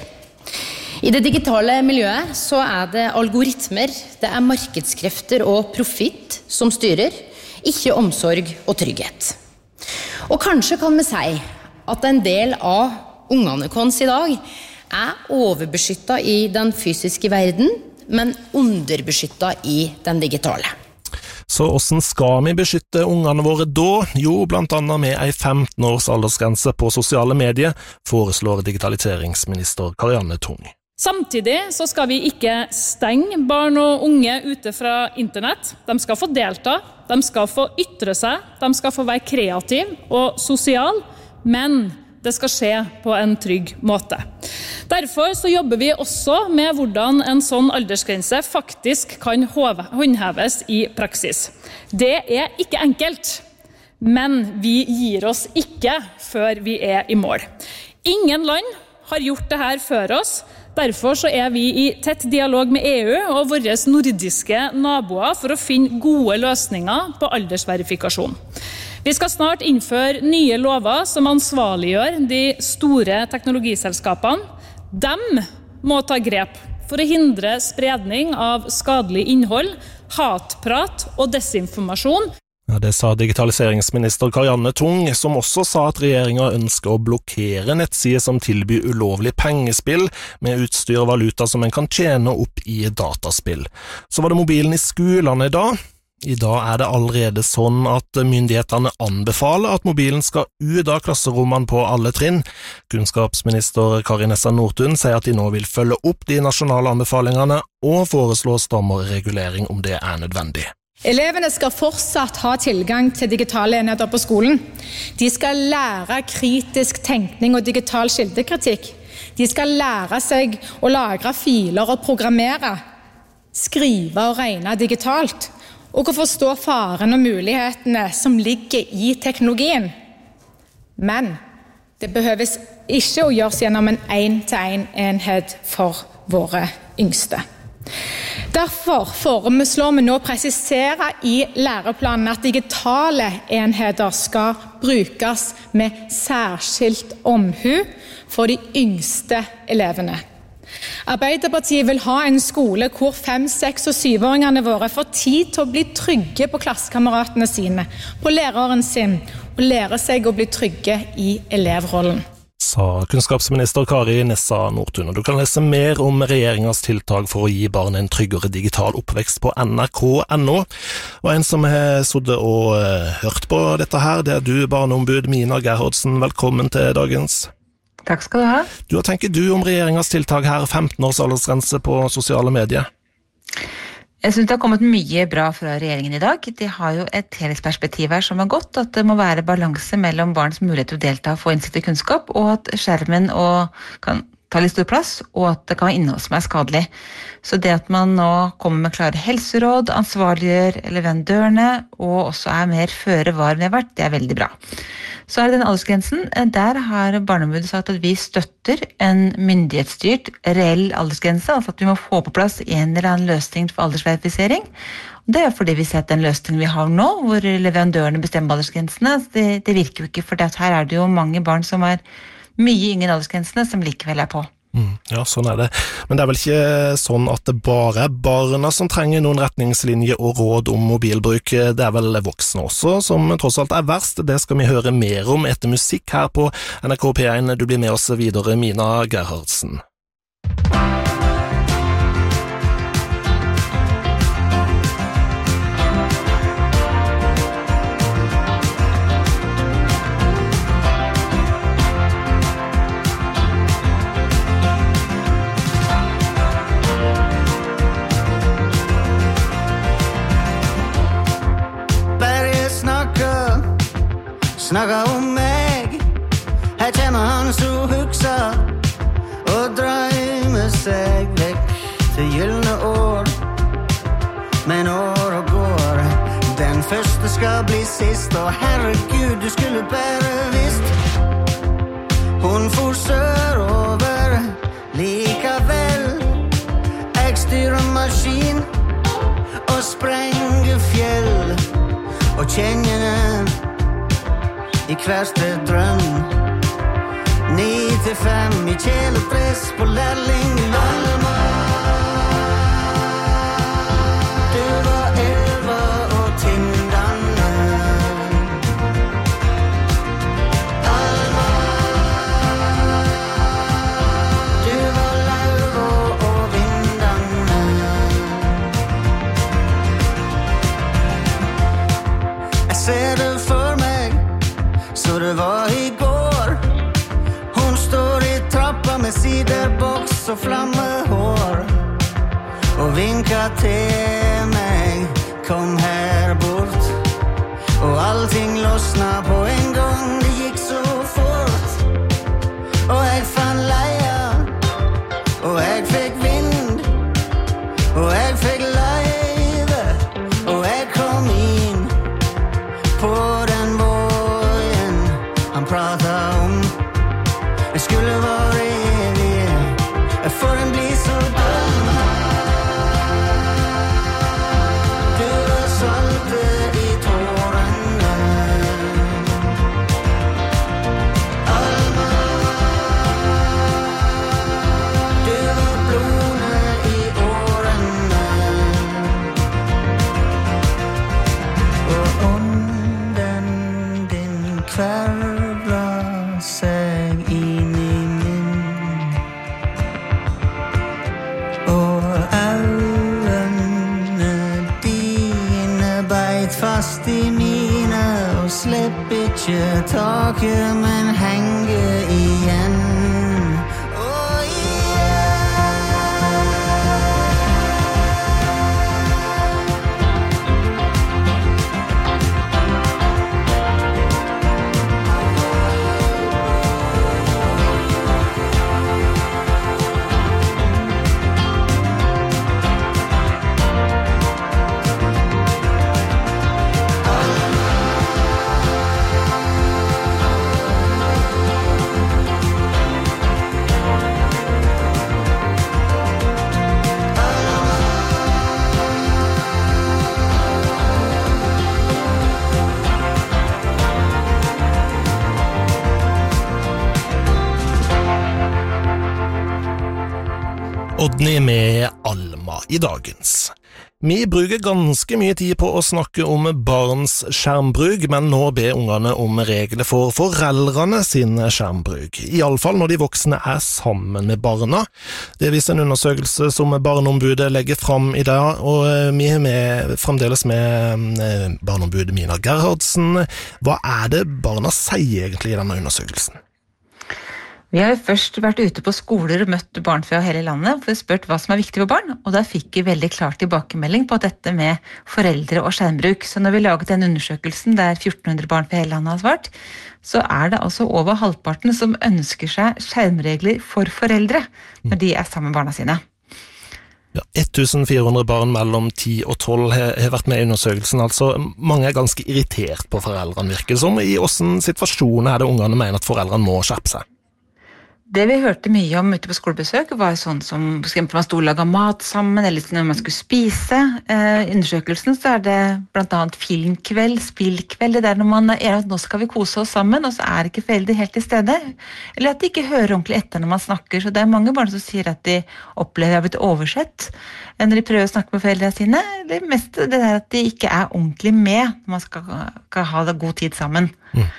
I det digitale miljøet så det algoritmer, det markedskrefter og profitt som styrer, ikke omsorg og trygghet. Og kanskje kan vi si at en del av ungene kons I dag overbeskyttet I den fysiske verden, men underbeskyttet I den digitale. Så hvordan skal vi beskytte ungene våre da? Jo, blant annet med en 15 års aldersgrense på sosiale medier, foreslår digitaliseringsminister Karianne Tung. Samtidig så skal vi ikke stenge barn og unge ute fra internett. De skal få delta, de skal få ytre seg, de skal få være kreativ og sosial, men det skal skje på en trygg måte. Derfor så jobber vi også med hvordan en sånn aldersgrense faktisk kan håndheves I praksis. Det ikke enkelt, men vi gir oss ikke før vi I mål. Ingen land har gjort det her før oss, derfor så vi I tett dialog med EU og våre nordiske naboer for å finne gode løsninger på aldersverifikasjon. Vi skal snart innføre nye lover som ansvarliggjør de store teknologiselskapene. De må ta grep for å hindre spredning av skadelig innhold, hatprat og desinformasjon. Ja, det sa digitaliseringsminister Karianne Tung, som også sa at regjeringen ønsker å blokkere nettsider som tilbyr ulovlig pengespill med utstyr og valuta som en kan tjene opp I dataspill. Så var det mobilen I skolene I dag. I dag det allerede sånn at myndighetene anbefaler at mobilen skal ut av klasserommene på alle trinn. Kunnskapsminister Kari Nessa Nordtun sier at de nå vil følge opp de nasjonale anbefalingene og foreslå strammere regulering om det nødvendig. Elevene skal fortsatt ha tilgang til digitale enheter på skolen. De skal lære kritisk tenkning og digital kildekritikk. De skal lære seg å lagre filer og programmere, skrive og regne digitalt, og å forstå faren og mulighetene som ligger I teknologien. Men det behøves ikke å gjøres gjennom en 1-til-1 enhet for våre yngste. Derfor foreslår vi nå presisere I læreplanen at digitale enheter skal brukes med særskilt omhu for de yngste elevene. Arbeiderpartiet vil ha en skole hvor 5-, 6- og 7-åringene våre får tid til å bli trygge på klassekameratene sine, på læreren sin, og lære seg å bli trygge I elevrollen. Sa kunnskapsminister Kari Nessa Nordtun, og du kan lese mer om regjeringens tiltak for å gi barn en tryggere digital oppvekst på nrk.no. Og en som har suttet og hørt på dette her, det du, barneombud Mina Gerhardsen. Velkommen til dagens. Takk skal du ha. Hva tenker du om regjeringens tiltak her, 15 års aldersgrense på sosiale medier? Jeg synes det har kommet mye bra fra regjeringen I dag. De har jo et helhetsperspektiv her som godt, at det må være balanse mellom barns mulighet til å delta og få innsikt I kunnskap, og at skjermen kan ta litt stor plass, og at det kan være innhold som skadelig. Så det at man nå kommer med klare helseråd, ansvarliggjør leverandørene, og også mer føre var enn det har vært, det veldig bra. Så det den aldersgrensen, der har barneombudet sagt at vi støtter en myndighetsstyrt reell aldersgrense, altså at vi må få på plass en eller annen løsning for aldersverifisering. Det fordi vi ser at den løsningen vi har nå, hvor leverandørene bestemmer aldersgrensene, det virker jo ikke, for her det jo mange barn som mye yngre aldersgrensene som likevel på. Ja, sånn det. Men det vel ikke sånn at det bare barna som trenger noen retningslinjer og råd om mobilbruk. Det vel voksne også, som tross alt verst. Det skal vi høre mer om etter musikk her på NRK P1. Du blir med oss videre, Mina Gerhardsen. snakka om meg. Her kommer han så huksa og drømmer seg vekk til gyllene år. Men år og går, den første skal bli sist. Og herregud, du skulle bare visst. Hun for sørover likevel. Jeg styrer maskin og sprenger fjell. Og kjenner den i hverste drøm. 9-5 i kjeledress på lærling Alma. Du var 11 og tindane. Alma. Du var lauro og vindane. Jeg ser det for meg, så det var i går. Hun står i trappa med siderboks og flammehår og vinker til meg, kom her bort. Og allting losna på en gang, det gikk så fort. Og jeg fann leia, og jeg fikk vind, og jeg fikk løyve, og jeg kom inn på den vågen han pratet om. Jeg skulle være evig, for den blir så døm. Du var salte i tårene. Alma. Du var blodene i årene. Og ånden din kvervla seg inn i min. Og øynene dine beit fast i mine. Og slipp ikke taket, men henger igjen. Og Odny med Alma i dagens. Vi bruker ganske mye tid på å snakke om barns skjermbruk, men nå ber ungene om regler for foreldrene sin skjermbruk. I alle fall når de voksne er sammen med barna. Det viser en undersøkelse som Barneombudet legger fram i dag, og vi er fremdeles med Barneombudet Mina Gerhardsen. Hva er det barna sier egentlig i denne undersøkelsen? Vi har jo først vært ute på skoler og møtt barn fra hele landet for å spørre hva som er viktig for barn, og da fikk vi veldig klart tilbakemelding på dette med foreldre og skjermbruk. Så når vi laget den undersøkelsen der 1400 barn fra hele landet har svart, så er det altså over halvparten som ønsker seg skjermregler for foreldre når de er sammen med barna sine. Ja, 1400 barn mellom 10 og 12 har vært med i undersøkelsen, altså mange er ganske irritert på foreldrene, virker det som. I hvordan situasjoner er det ungene mener at foreldrene må skjerpe seg? Det vi hørte mye om ute på skolebesøk var sånn som for eksempel man stod og laget mat sammen, eller når man skulle spise. I undersøkelsen så er det blant annet filmkveld, spillkveld, det der når man er at nå skal vi kose oss sammen, og så er ikke foreldre helt til stede. Eller at de ikke hører ordentlig etter når man snakker, så det er mange barn som sier at de opplever å ha blitt oversett når de prøver å snakke med foreldrene sine, eller mest det der at de ikke er ordentlig med når man skal ha god tid sammen.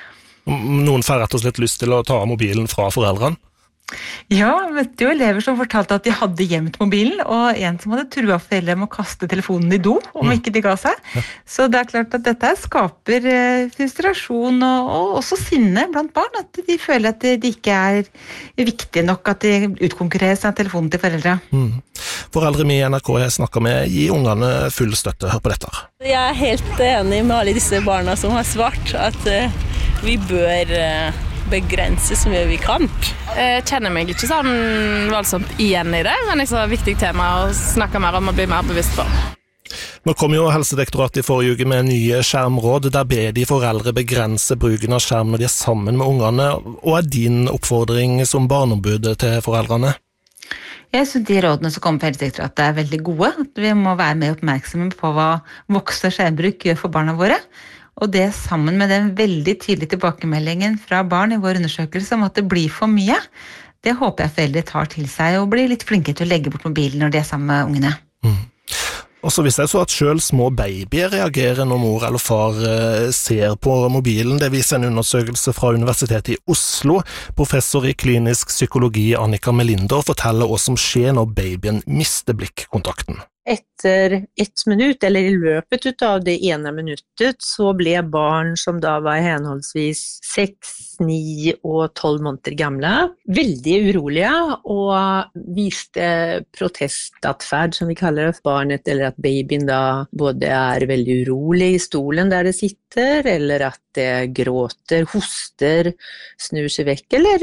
Noen får rett og slett lyst til å ta mobilen fra foreldrene? Ja, jeg vet jo elever som fortalte at de hadde gjemt mobilen, og en som hadde truet foreldre med å kaste telefonen i do, om ikke de ga seg. Så det er klart at dette skaper frustrasjon og også sinne blant barn, at de føler at de ikke er viktige nok, at de utkonkurreres av telefonen til foreldre. Foreldre vi i NRK jeg snakker med, gi ungene full støtte. Hør på dette. Jeg er helt enig med alle disse barna som har svart, at vi bør begrense så mye vi kan. Jeg kjenner meg ikke sånn voldsomt igjen i det, men det er et viktig tema å snakke mer om og bli mer bevisst på. Nå kom jo Helsedirektoratet I forrige uke med nye skjermråd, der ber de foreldre begrense bruken av skjerm når de sammen med ungene. Hva din oppfordring som barneombud til foreldrene? Jeg synes de rådene som kommer på Helsedirektoratet veldig gode. At vi må være mer oppmerksomme på hva voksne skjermbruk gjør for barna våre. Og det sammen med den veldig tydelige tilbakemeldingen fra barn I vår undersøkelse om at det blir for mye, det håper jeg foreldre tar til seg og blir litt flinke til å legge bort mobilen når de sammen med ungene. Og så visste jeg så at selv små babyer reagerer når mor eller far ser på mobilen. Det viser en undersøkelse fra Universitetet I Oslo. Professor I klinisk psykologi Annika Melinder forteller hva som skjer når babyen mister blikkontakten. Etter 1 minutt, eller I løpet av det ene minuttet, så ble barn som da var henholdsvis 6, 9 og 12 måneder gamle, veldig urolige og viste protestatferd, som vi kaller det, barnet, eller at babyen da både veldig urolig I stolen der det sitter, eller at det gråter, hoster, snur seg vekk, eller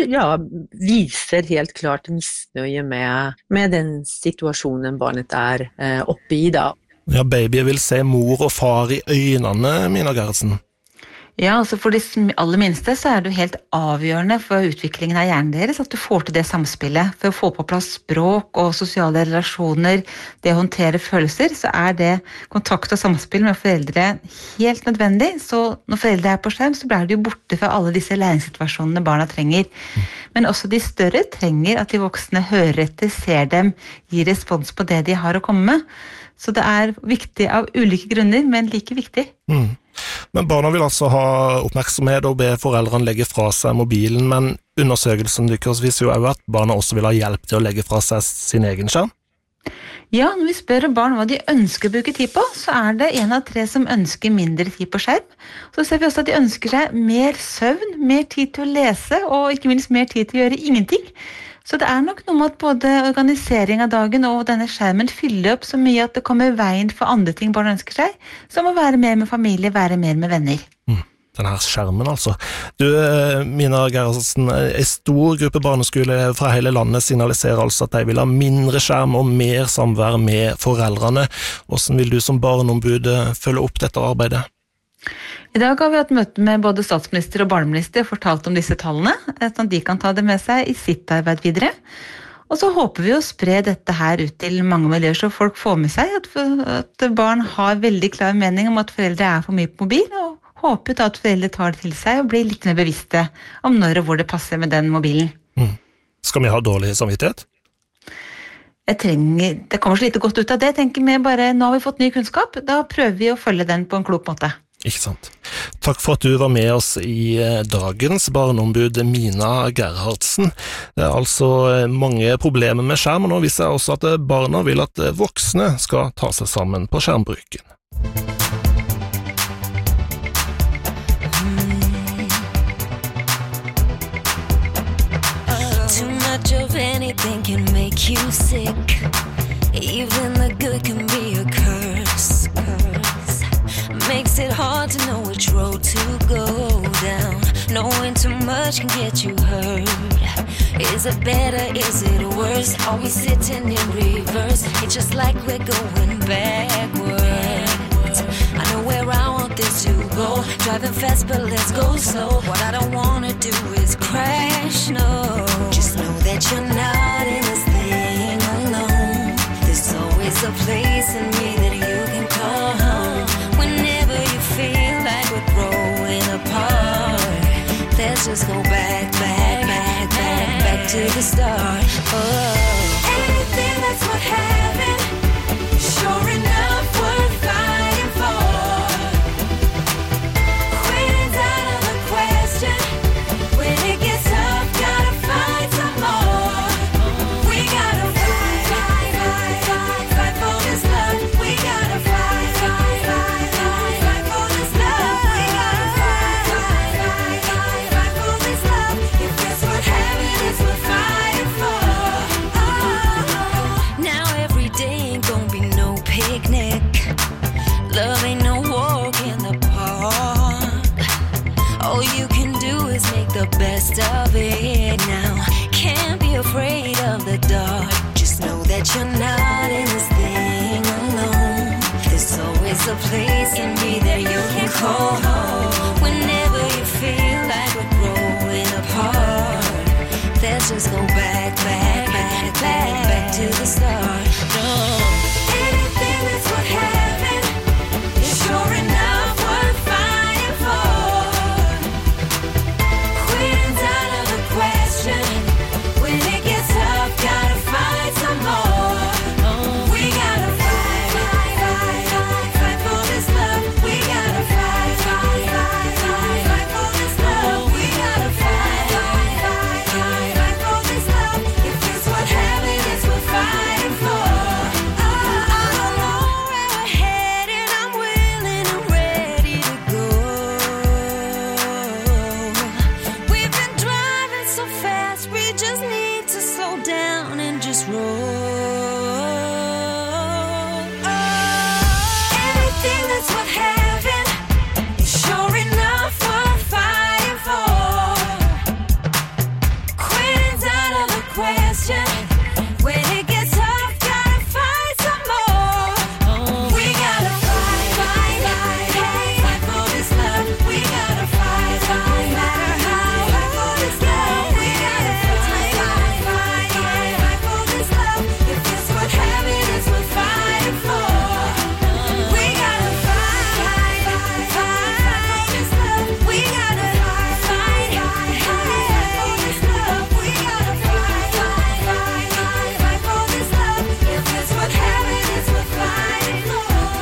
viser helt klart misnøye med den situasjonen barnet oppe I da. Ja, babyer vil se mor og far I øynene, Mina Gerhardsen. Ja, altså for de aller minste så det jo helt avgjørende for utviklingen av hjernen deres at du får til det samspillet. For å få på plass språk og sosiale relasjoner, det å håndtere følelser, så det kontakt og samspill med foreldre helt nødvendig. Så når foreldre på skjerm, så blir de jo borte fra alle disse læringssituasjonene barna trenger. Men også de større trenger at de voksne hører etter, ser dem, gir respons på det de har å komme med. Så det viktig av ulike grunner, men like viktig. Men barna vil altså ha oppmerksomhet og be foreldrene legge fra seg mobilen, men undersøkelsen deres viser jo også at barna også vil ha hjelp til å legge fra seg sin egen skjerm. Ja, når vi spør barn hva de ønsker å bruke tid på, så det 1 av 3 som ønsker mindre tid på skjerm. Så ser vi også at de ønsker seg mer søvn, mer tid til å lese, og ikke minst mer tid til å gjøre ingenting. Så det nok noe med at både organisering av dagen og denne skjermen fyller opp så mye at det kommer veien for andre ting barn ønsker seg, som å være mer med familie, være mer med venner. Denne her skjermen altså. Du, Mina Gerhardsen, en stor gruppe barneskole fra hele landet signaliserer altså at de vil ha mindre skjerm og mer samvær med foreldrene. Hvordan vil du som barneombud følge opp dette arbeidet? I dag har vi hatt møte med både statsminister og barneminister og fortalt om disse tallene, sånn at de kan ta det med seg I sitt arbeid videre. Og så håper vi å spre dette her ut til mange miljøer, så folk får med seg at barn har veldig klar mening om at foreldre for mye på mobil, og håper at foreldre tar det til seg og blir litt mer bevisste om når og hvor det passer med den mobilen. Skal vi ha dårlig samvittighet? Det kommer så lite godt ut av det. Jeg tenker vi bare, nå har vi fått ny kunnskap, da prøver vi å følge den på en klok måte. Ikke sant. Takk for at du var med oss I dagens barneombud Mina Gerhardsen. Det altså mange problemer med skjerm, og nå viser jeg også at barna vil at voksne skal ta seg sammen på skjermbruken. Too much of anything can make you sick. Even the good can be a curse. Makes it hard to know which road to go down. Knowing too much can get you hurt. Is it better, is it worse? Are we sitting in reverse? It's just like we're going backwards. I know where I want this to go. Driving fast but let's go slow. What I don't wanna do is crash, no. Just know that you're not in this thing alone. There's always a place in me that you can call home. Feel like we're growing apart. Let's just go back to the start. Anything that's worth having, sure enough worth fighting for. Quitting's out of the question. When it gets tough, gotta find some more. We gotta fight for this love. We gotta fight. Having is what fighting for. the best of it now. Can't be afraid of the dark. Just know that you're not in this thing alone. There's always a place in me that you can call home. Whenever you feel like we're growing apart, let's just go back to the start. No, anything that's what happened is sure enough worth fighting for. Quitting's out of the question. When it gets tough, gotta fight some more. We gotta fight for this love. We gotta fight for this love. We gotta fight for this love. If it's what happened, it's what fighting for. I don't know where we're headed. I'm willing and ready to go. We've been driving so fast, we just need to slow down and just roll. Anything that's what happened is sure enough worth fighting for. Quitting's out of the question. When it gets tough, gotta fight some more. We gotta fight for this love. We gotta fight no matter how. Fight for this love. We gotta fight for this love. If it's what happened, it's what fighting for. We gotta fight for this love. We gotta fight for this love. We gotta fight for this love. If it's what happened, it's what fighting for.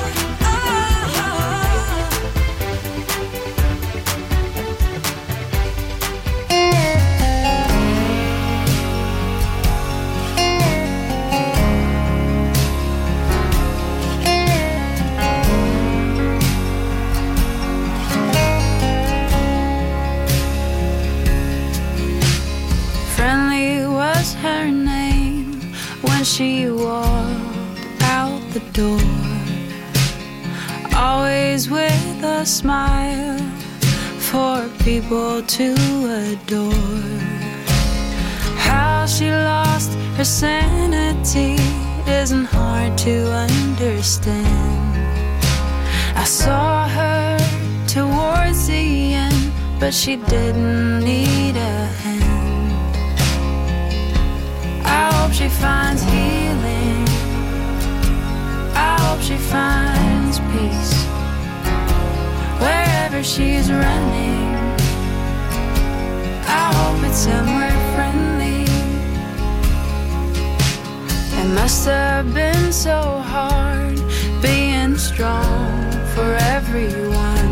Friendly was her name when she walked out the door. Always with a smile for people to adore. How she lost her sanity isn't hard to understand. I saw her towards the end, but she didn't need a hand. I hope she finds healing. I hope she finds peace wherever she's running. I hope it's somewhere friendly. It must have been so hard being strong for everyone.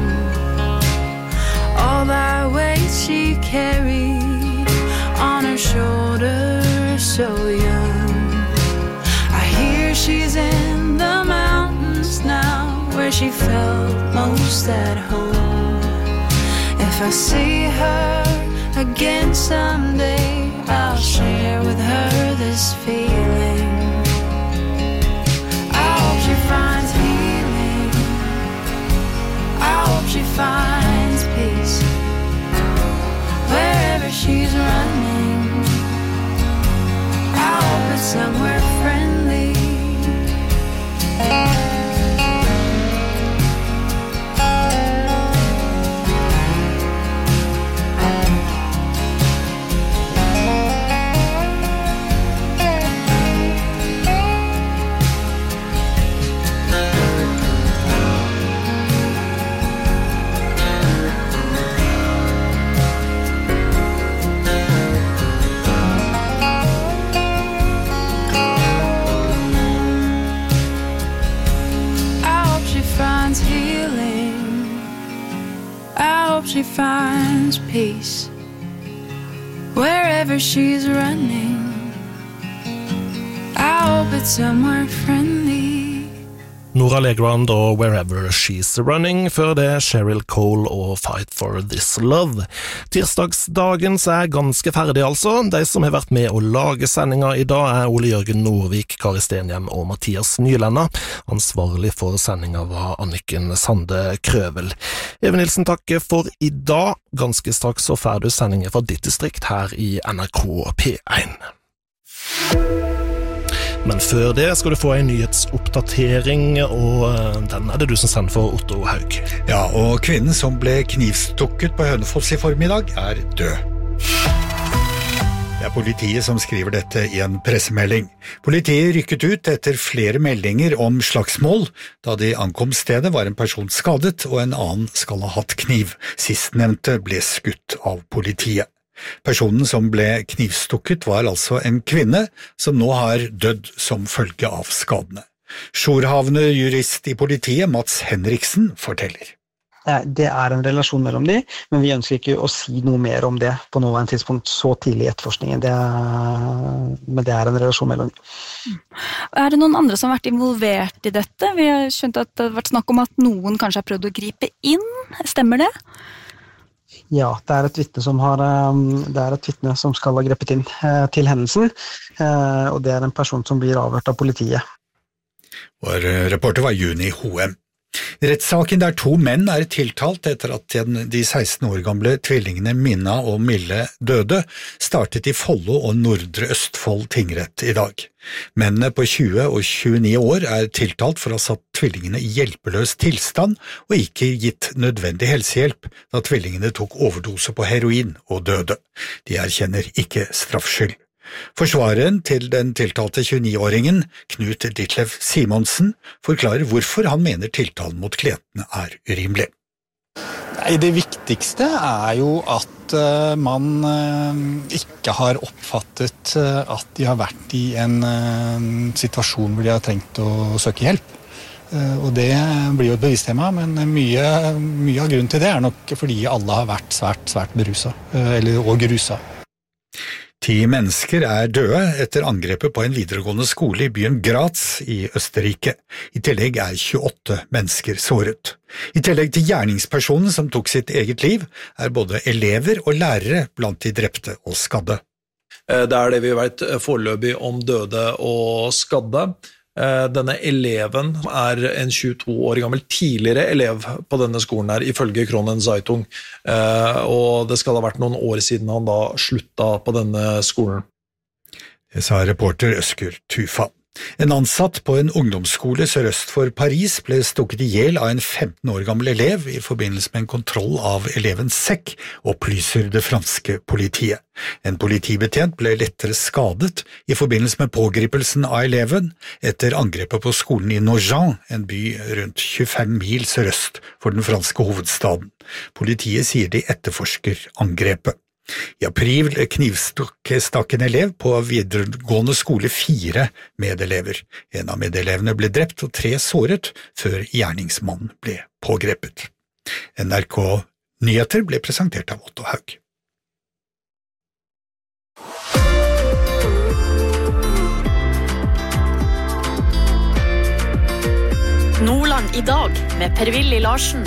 All that weight she carried on her shoulders, so young. I hear she's in the mountains now, where she felt most at home. If I see her again someday, I'll share with her this feeling. I hope she finds healing. I hope she finds peace wherever she's running. I hope it's somewhere friendly. She finds peace wherever she's running. I hope it's somewhere friendly. Nora Legrand og Wherever She's Running, før det Cheryl Cole og Fight for This Love. Tirsdagsdagens ganske ferdig altså. De som har vært med å lage sendinga i dag Ole Jørgen Nordvik, Kari Stenhjem og Mathias Nylenda. Ansvarlig for sendinga var Anniken Sande Krøvel. Even Nilsen takker for i dag. Ganske straks så får du sendinger fra ditt distrikt her i NRK P1. Men før det skal du få en nyhetsoppdatering, og den det du som sender for Otto Haug. Ja, og kvinnen som ble knivstukket på Hønefoss i formiddag død. Det politiet som skriver dette i en pressemelding. Politiet rykket ut etter flere meldinger om slagsmål. Da de ankom stedet var en person skadet, og en annen skal ha hatt kniv. Sistnevnte ble skutt av politiet. Personen som ble knivstukket var altså en kvinne som nå har dødd som følge av skadene. Sjorhavende jurist i politiet, Mats Henriksen, forteller. Det en relasjon mellom de, men vi ønsker ikke å si noe mer om det på nåværende tidspunkt så tidlig i etterforskningen. Men det en relasjon mellom de. Det noen andre som har vært involvert i dette? Vi har skjønt at det har vært snakk om at noen kanskje har prøvd å gripe inn. Stemmer det? Ja, det et vitne som et vitne som skal ha grepet inn til hendelsen, og det en person som blir avhørt av politiet. Vår reporter var Juni Hoem. Rettssaken der 2 menn tiltalt etter at de 16 år gamle tvillingene Minna og Mille døde, startet i Follo og Nordre Østfold tingrett i dag. Mennene på 20 og 29 år tiltalt for å ha satt tvillingene i hjelpeløs tilstand og ikke gitt nødvendig helsehjelp da tvillingene tok overdose på heroin og døde. De erkjenner ikke straffskyld. Forsvareren til den tiltalte 29-åringen, Knut Ditlev Simonsen, forklarer hvorfor han mener tiltalen mot klientene urimelig. Det viktigste jo at man ikke har oppfattet at de har vært i en situasjon hvor de har trengt å søke hjelp. Og det blir jo et bevisstema, men mye av grunnen til det nok fordi alle har vært svært beruset, og gruset. 10 mennesker døde etter angrepet på en videregående skole i byen Graz i Østerrike. I tillegg 28 mennesker såret. I tillegg til gjerningspersonen som tok sitt eget liv, både elever og lærere blant de drepte og skadde. Det det vi vet foreløpig om døde og skadde. Denne eleven en 22 år gammel tidligere elev på denne skolen ifølge Kronen Zeitung, og det skal ha vært noen år siden han da slutta på denne skolen. Det sa reporter Øsker Tufa. En ansatt på en ungdomsskole sørøst for Paris ble stukket ihjel av en 15 år gammel elev i forbindelse med en kontroll av elevens sekk, opplyser det franske politiet. En politibetjent ble lettere skadet i forbindelse med pågripelsen av eleven etter angrepet på skolen i Nogent, en by rundt 25 mil sørøst for den franske hovedstaden. Politiet sier de etterforsker angrepet. I april knivstakk en elev på videregående skole 4 medelever. En av medelevene ble drept og 3 såret før gjerningsmannen ble pågrepet. NRK Nyheter ble presentert av Otto Haug. Nordland i dag med Per-Willy Larsen.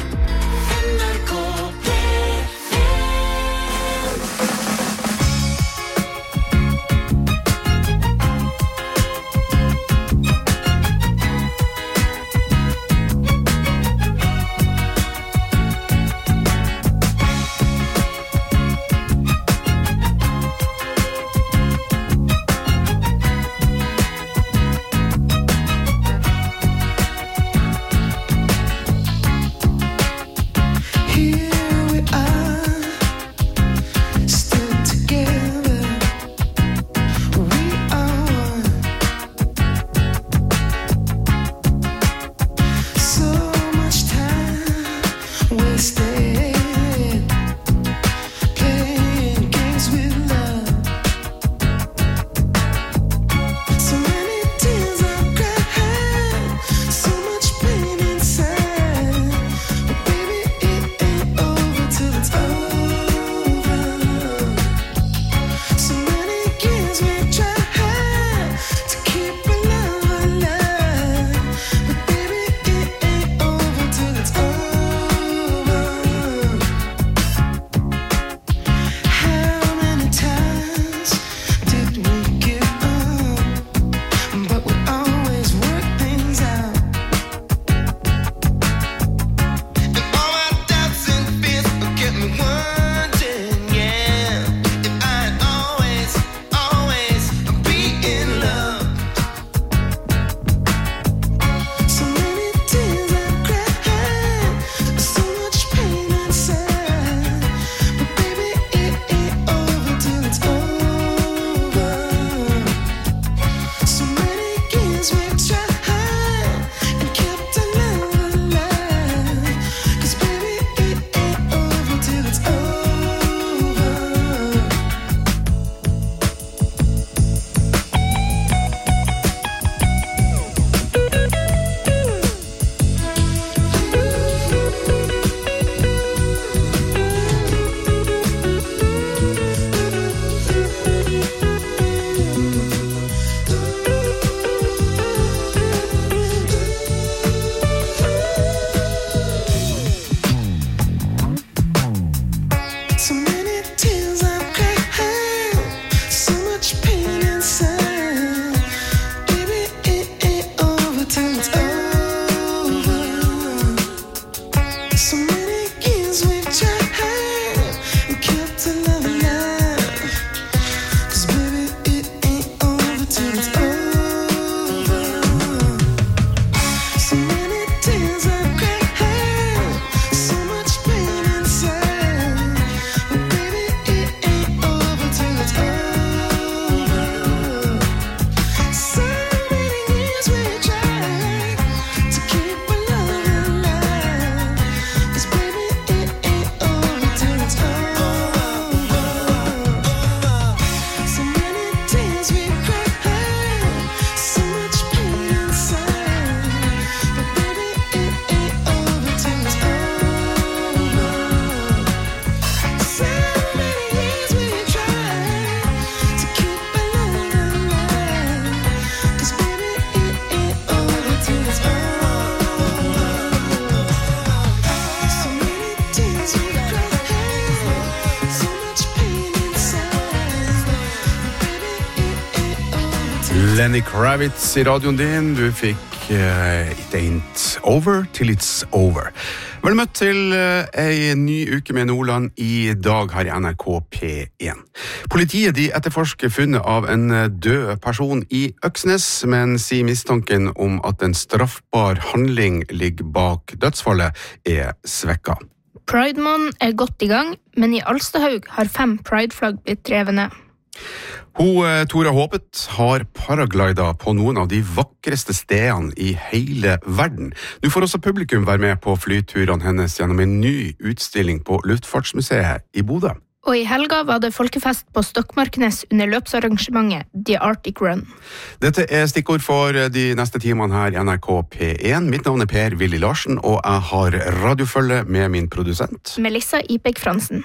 Lenny Kravitz I radioen din. Du fikk It Ain't Over Till It's Over. Vel møtt til ei ny uke med Nordland I dag her I NRK P1. Politiet de etterforsker funnet av en død person I Øksnes, men sier mistanken om at en straffbar handling ligger bak dødsfallet svekket. Pride-måneden godt I gang, men I Alstahaug har 5 Pride-flagg blitt drevet ned. Tora Håpet har paraglidet på noen av de vakreste stedene I hele verden. Nå får også publikum være med på flyturene hennes gjennom en ny utstilling på Luftfartsmuseet I Bodø. Og I helga var det folkefest på Stokmarknes under løpsarrangementet The Arctic Run. Dette stikkord for de neste timene her I NRK P1. Mitt navn Per Willy Larsen, og jeg har radiofølge med min produsent Melissa Ipek Fransen.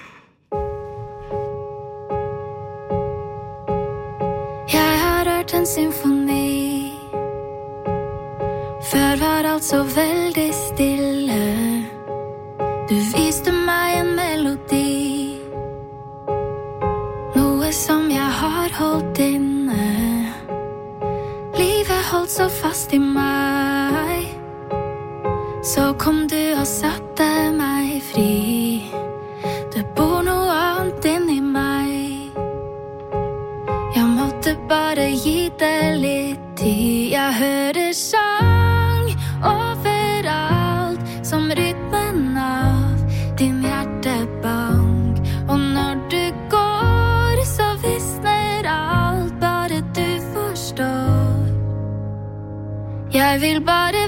En symfoni Før var alt så veldig stille Du viste meg en melodi Noe som jeg har holdt inne Livet holdt så fast I meg Så kom du og satte meg fri Det bor noe annet inni meg Jeg måtte bare gi det litt tid Jeg hører sang overalt Som rytmen av din hjertebank Og når du går så visner alt Bare du forstår Jeg vil bare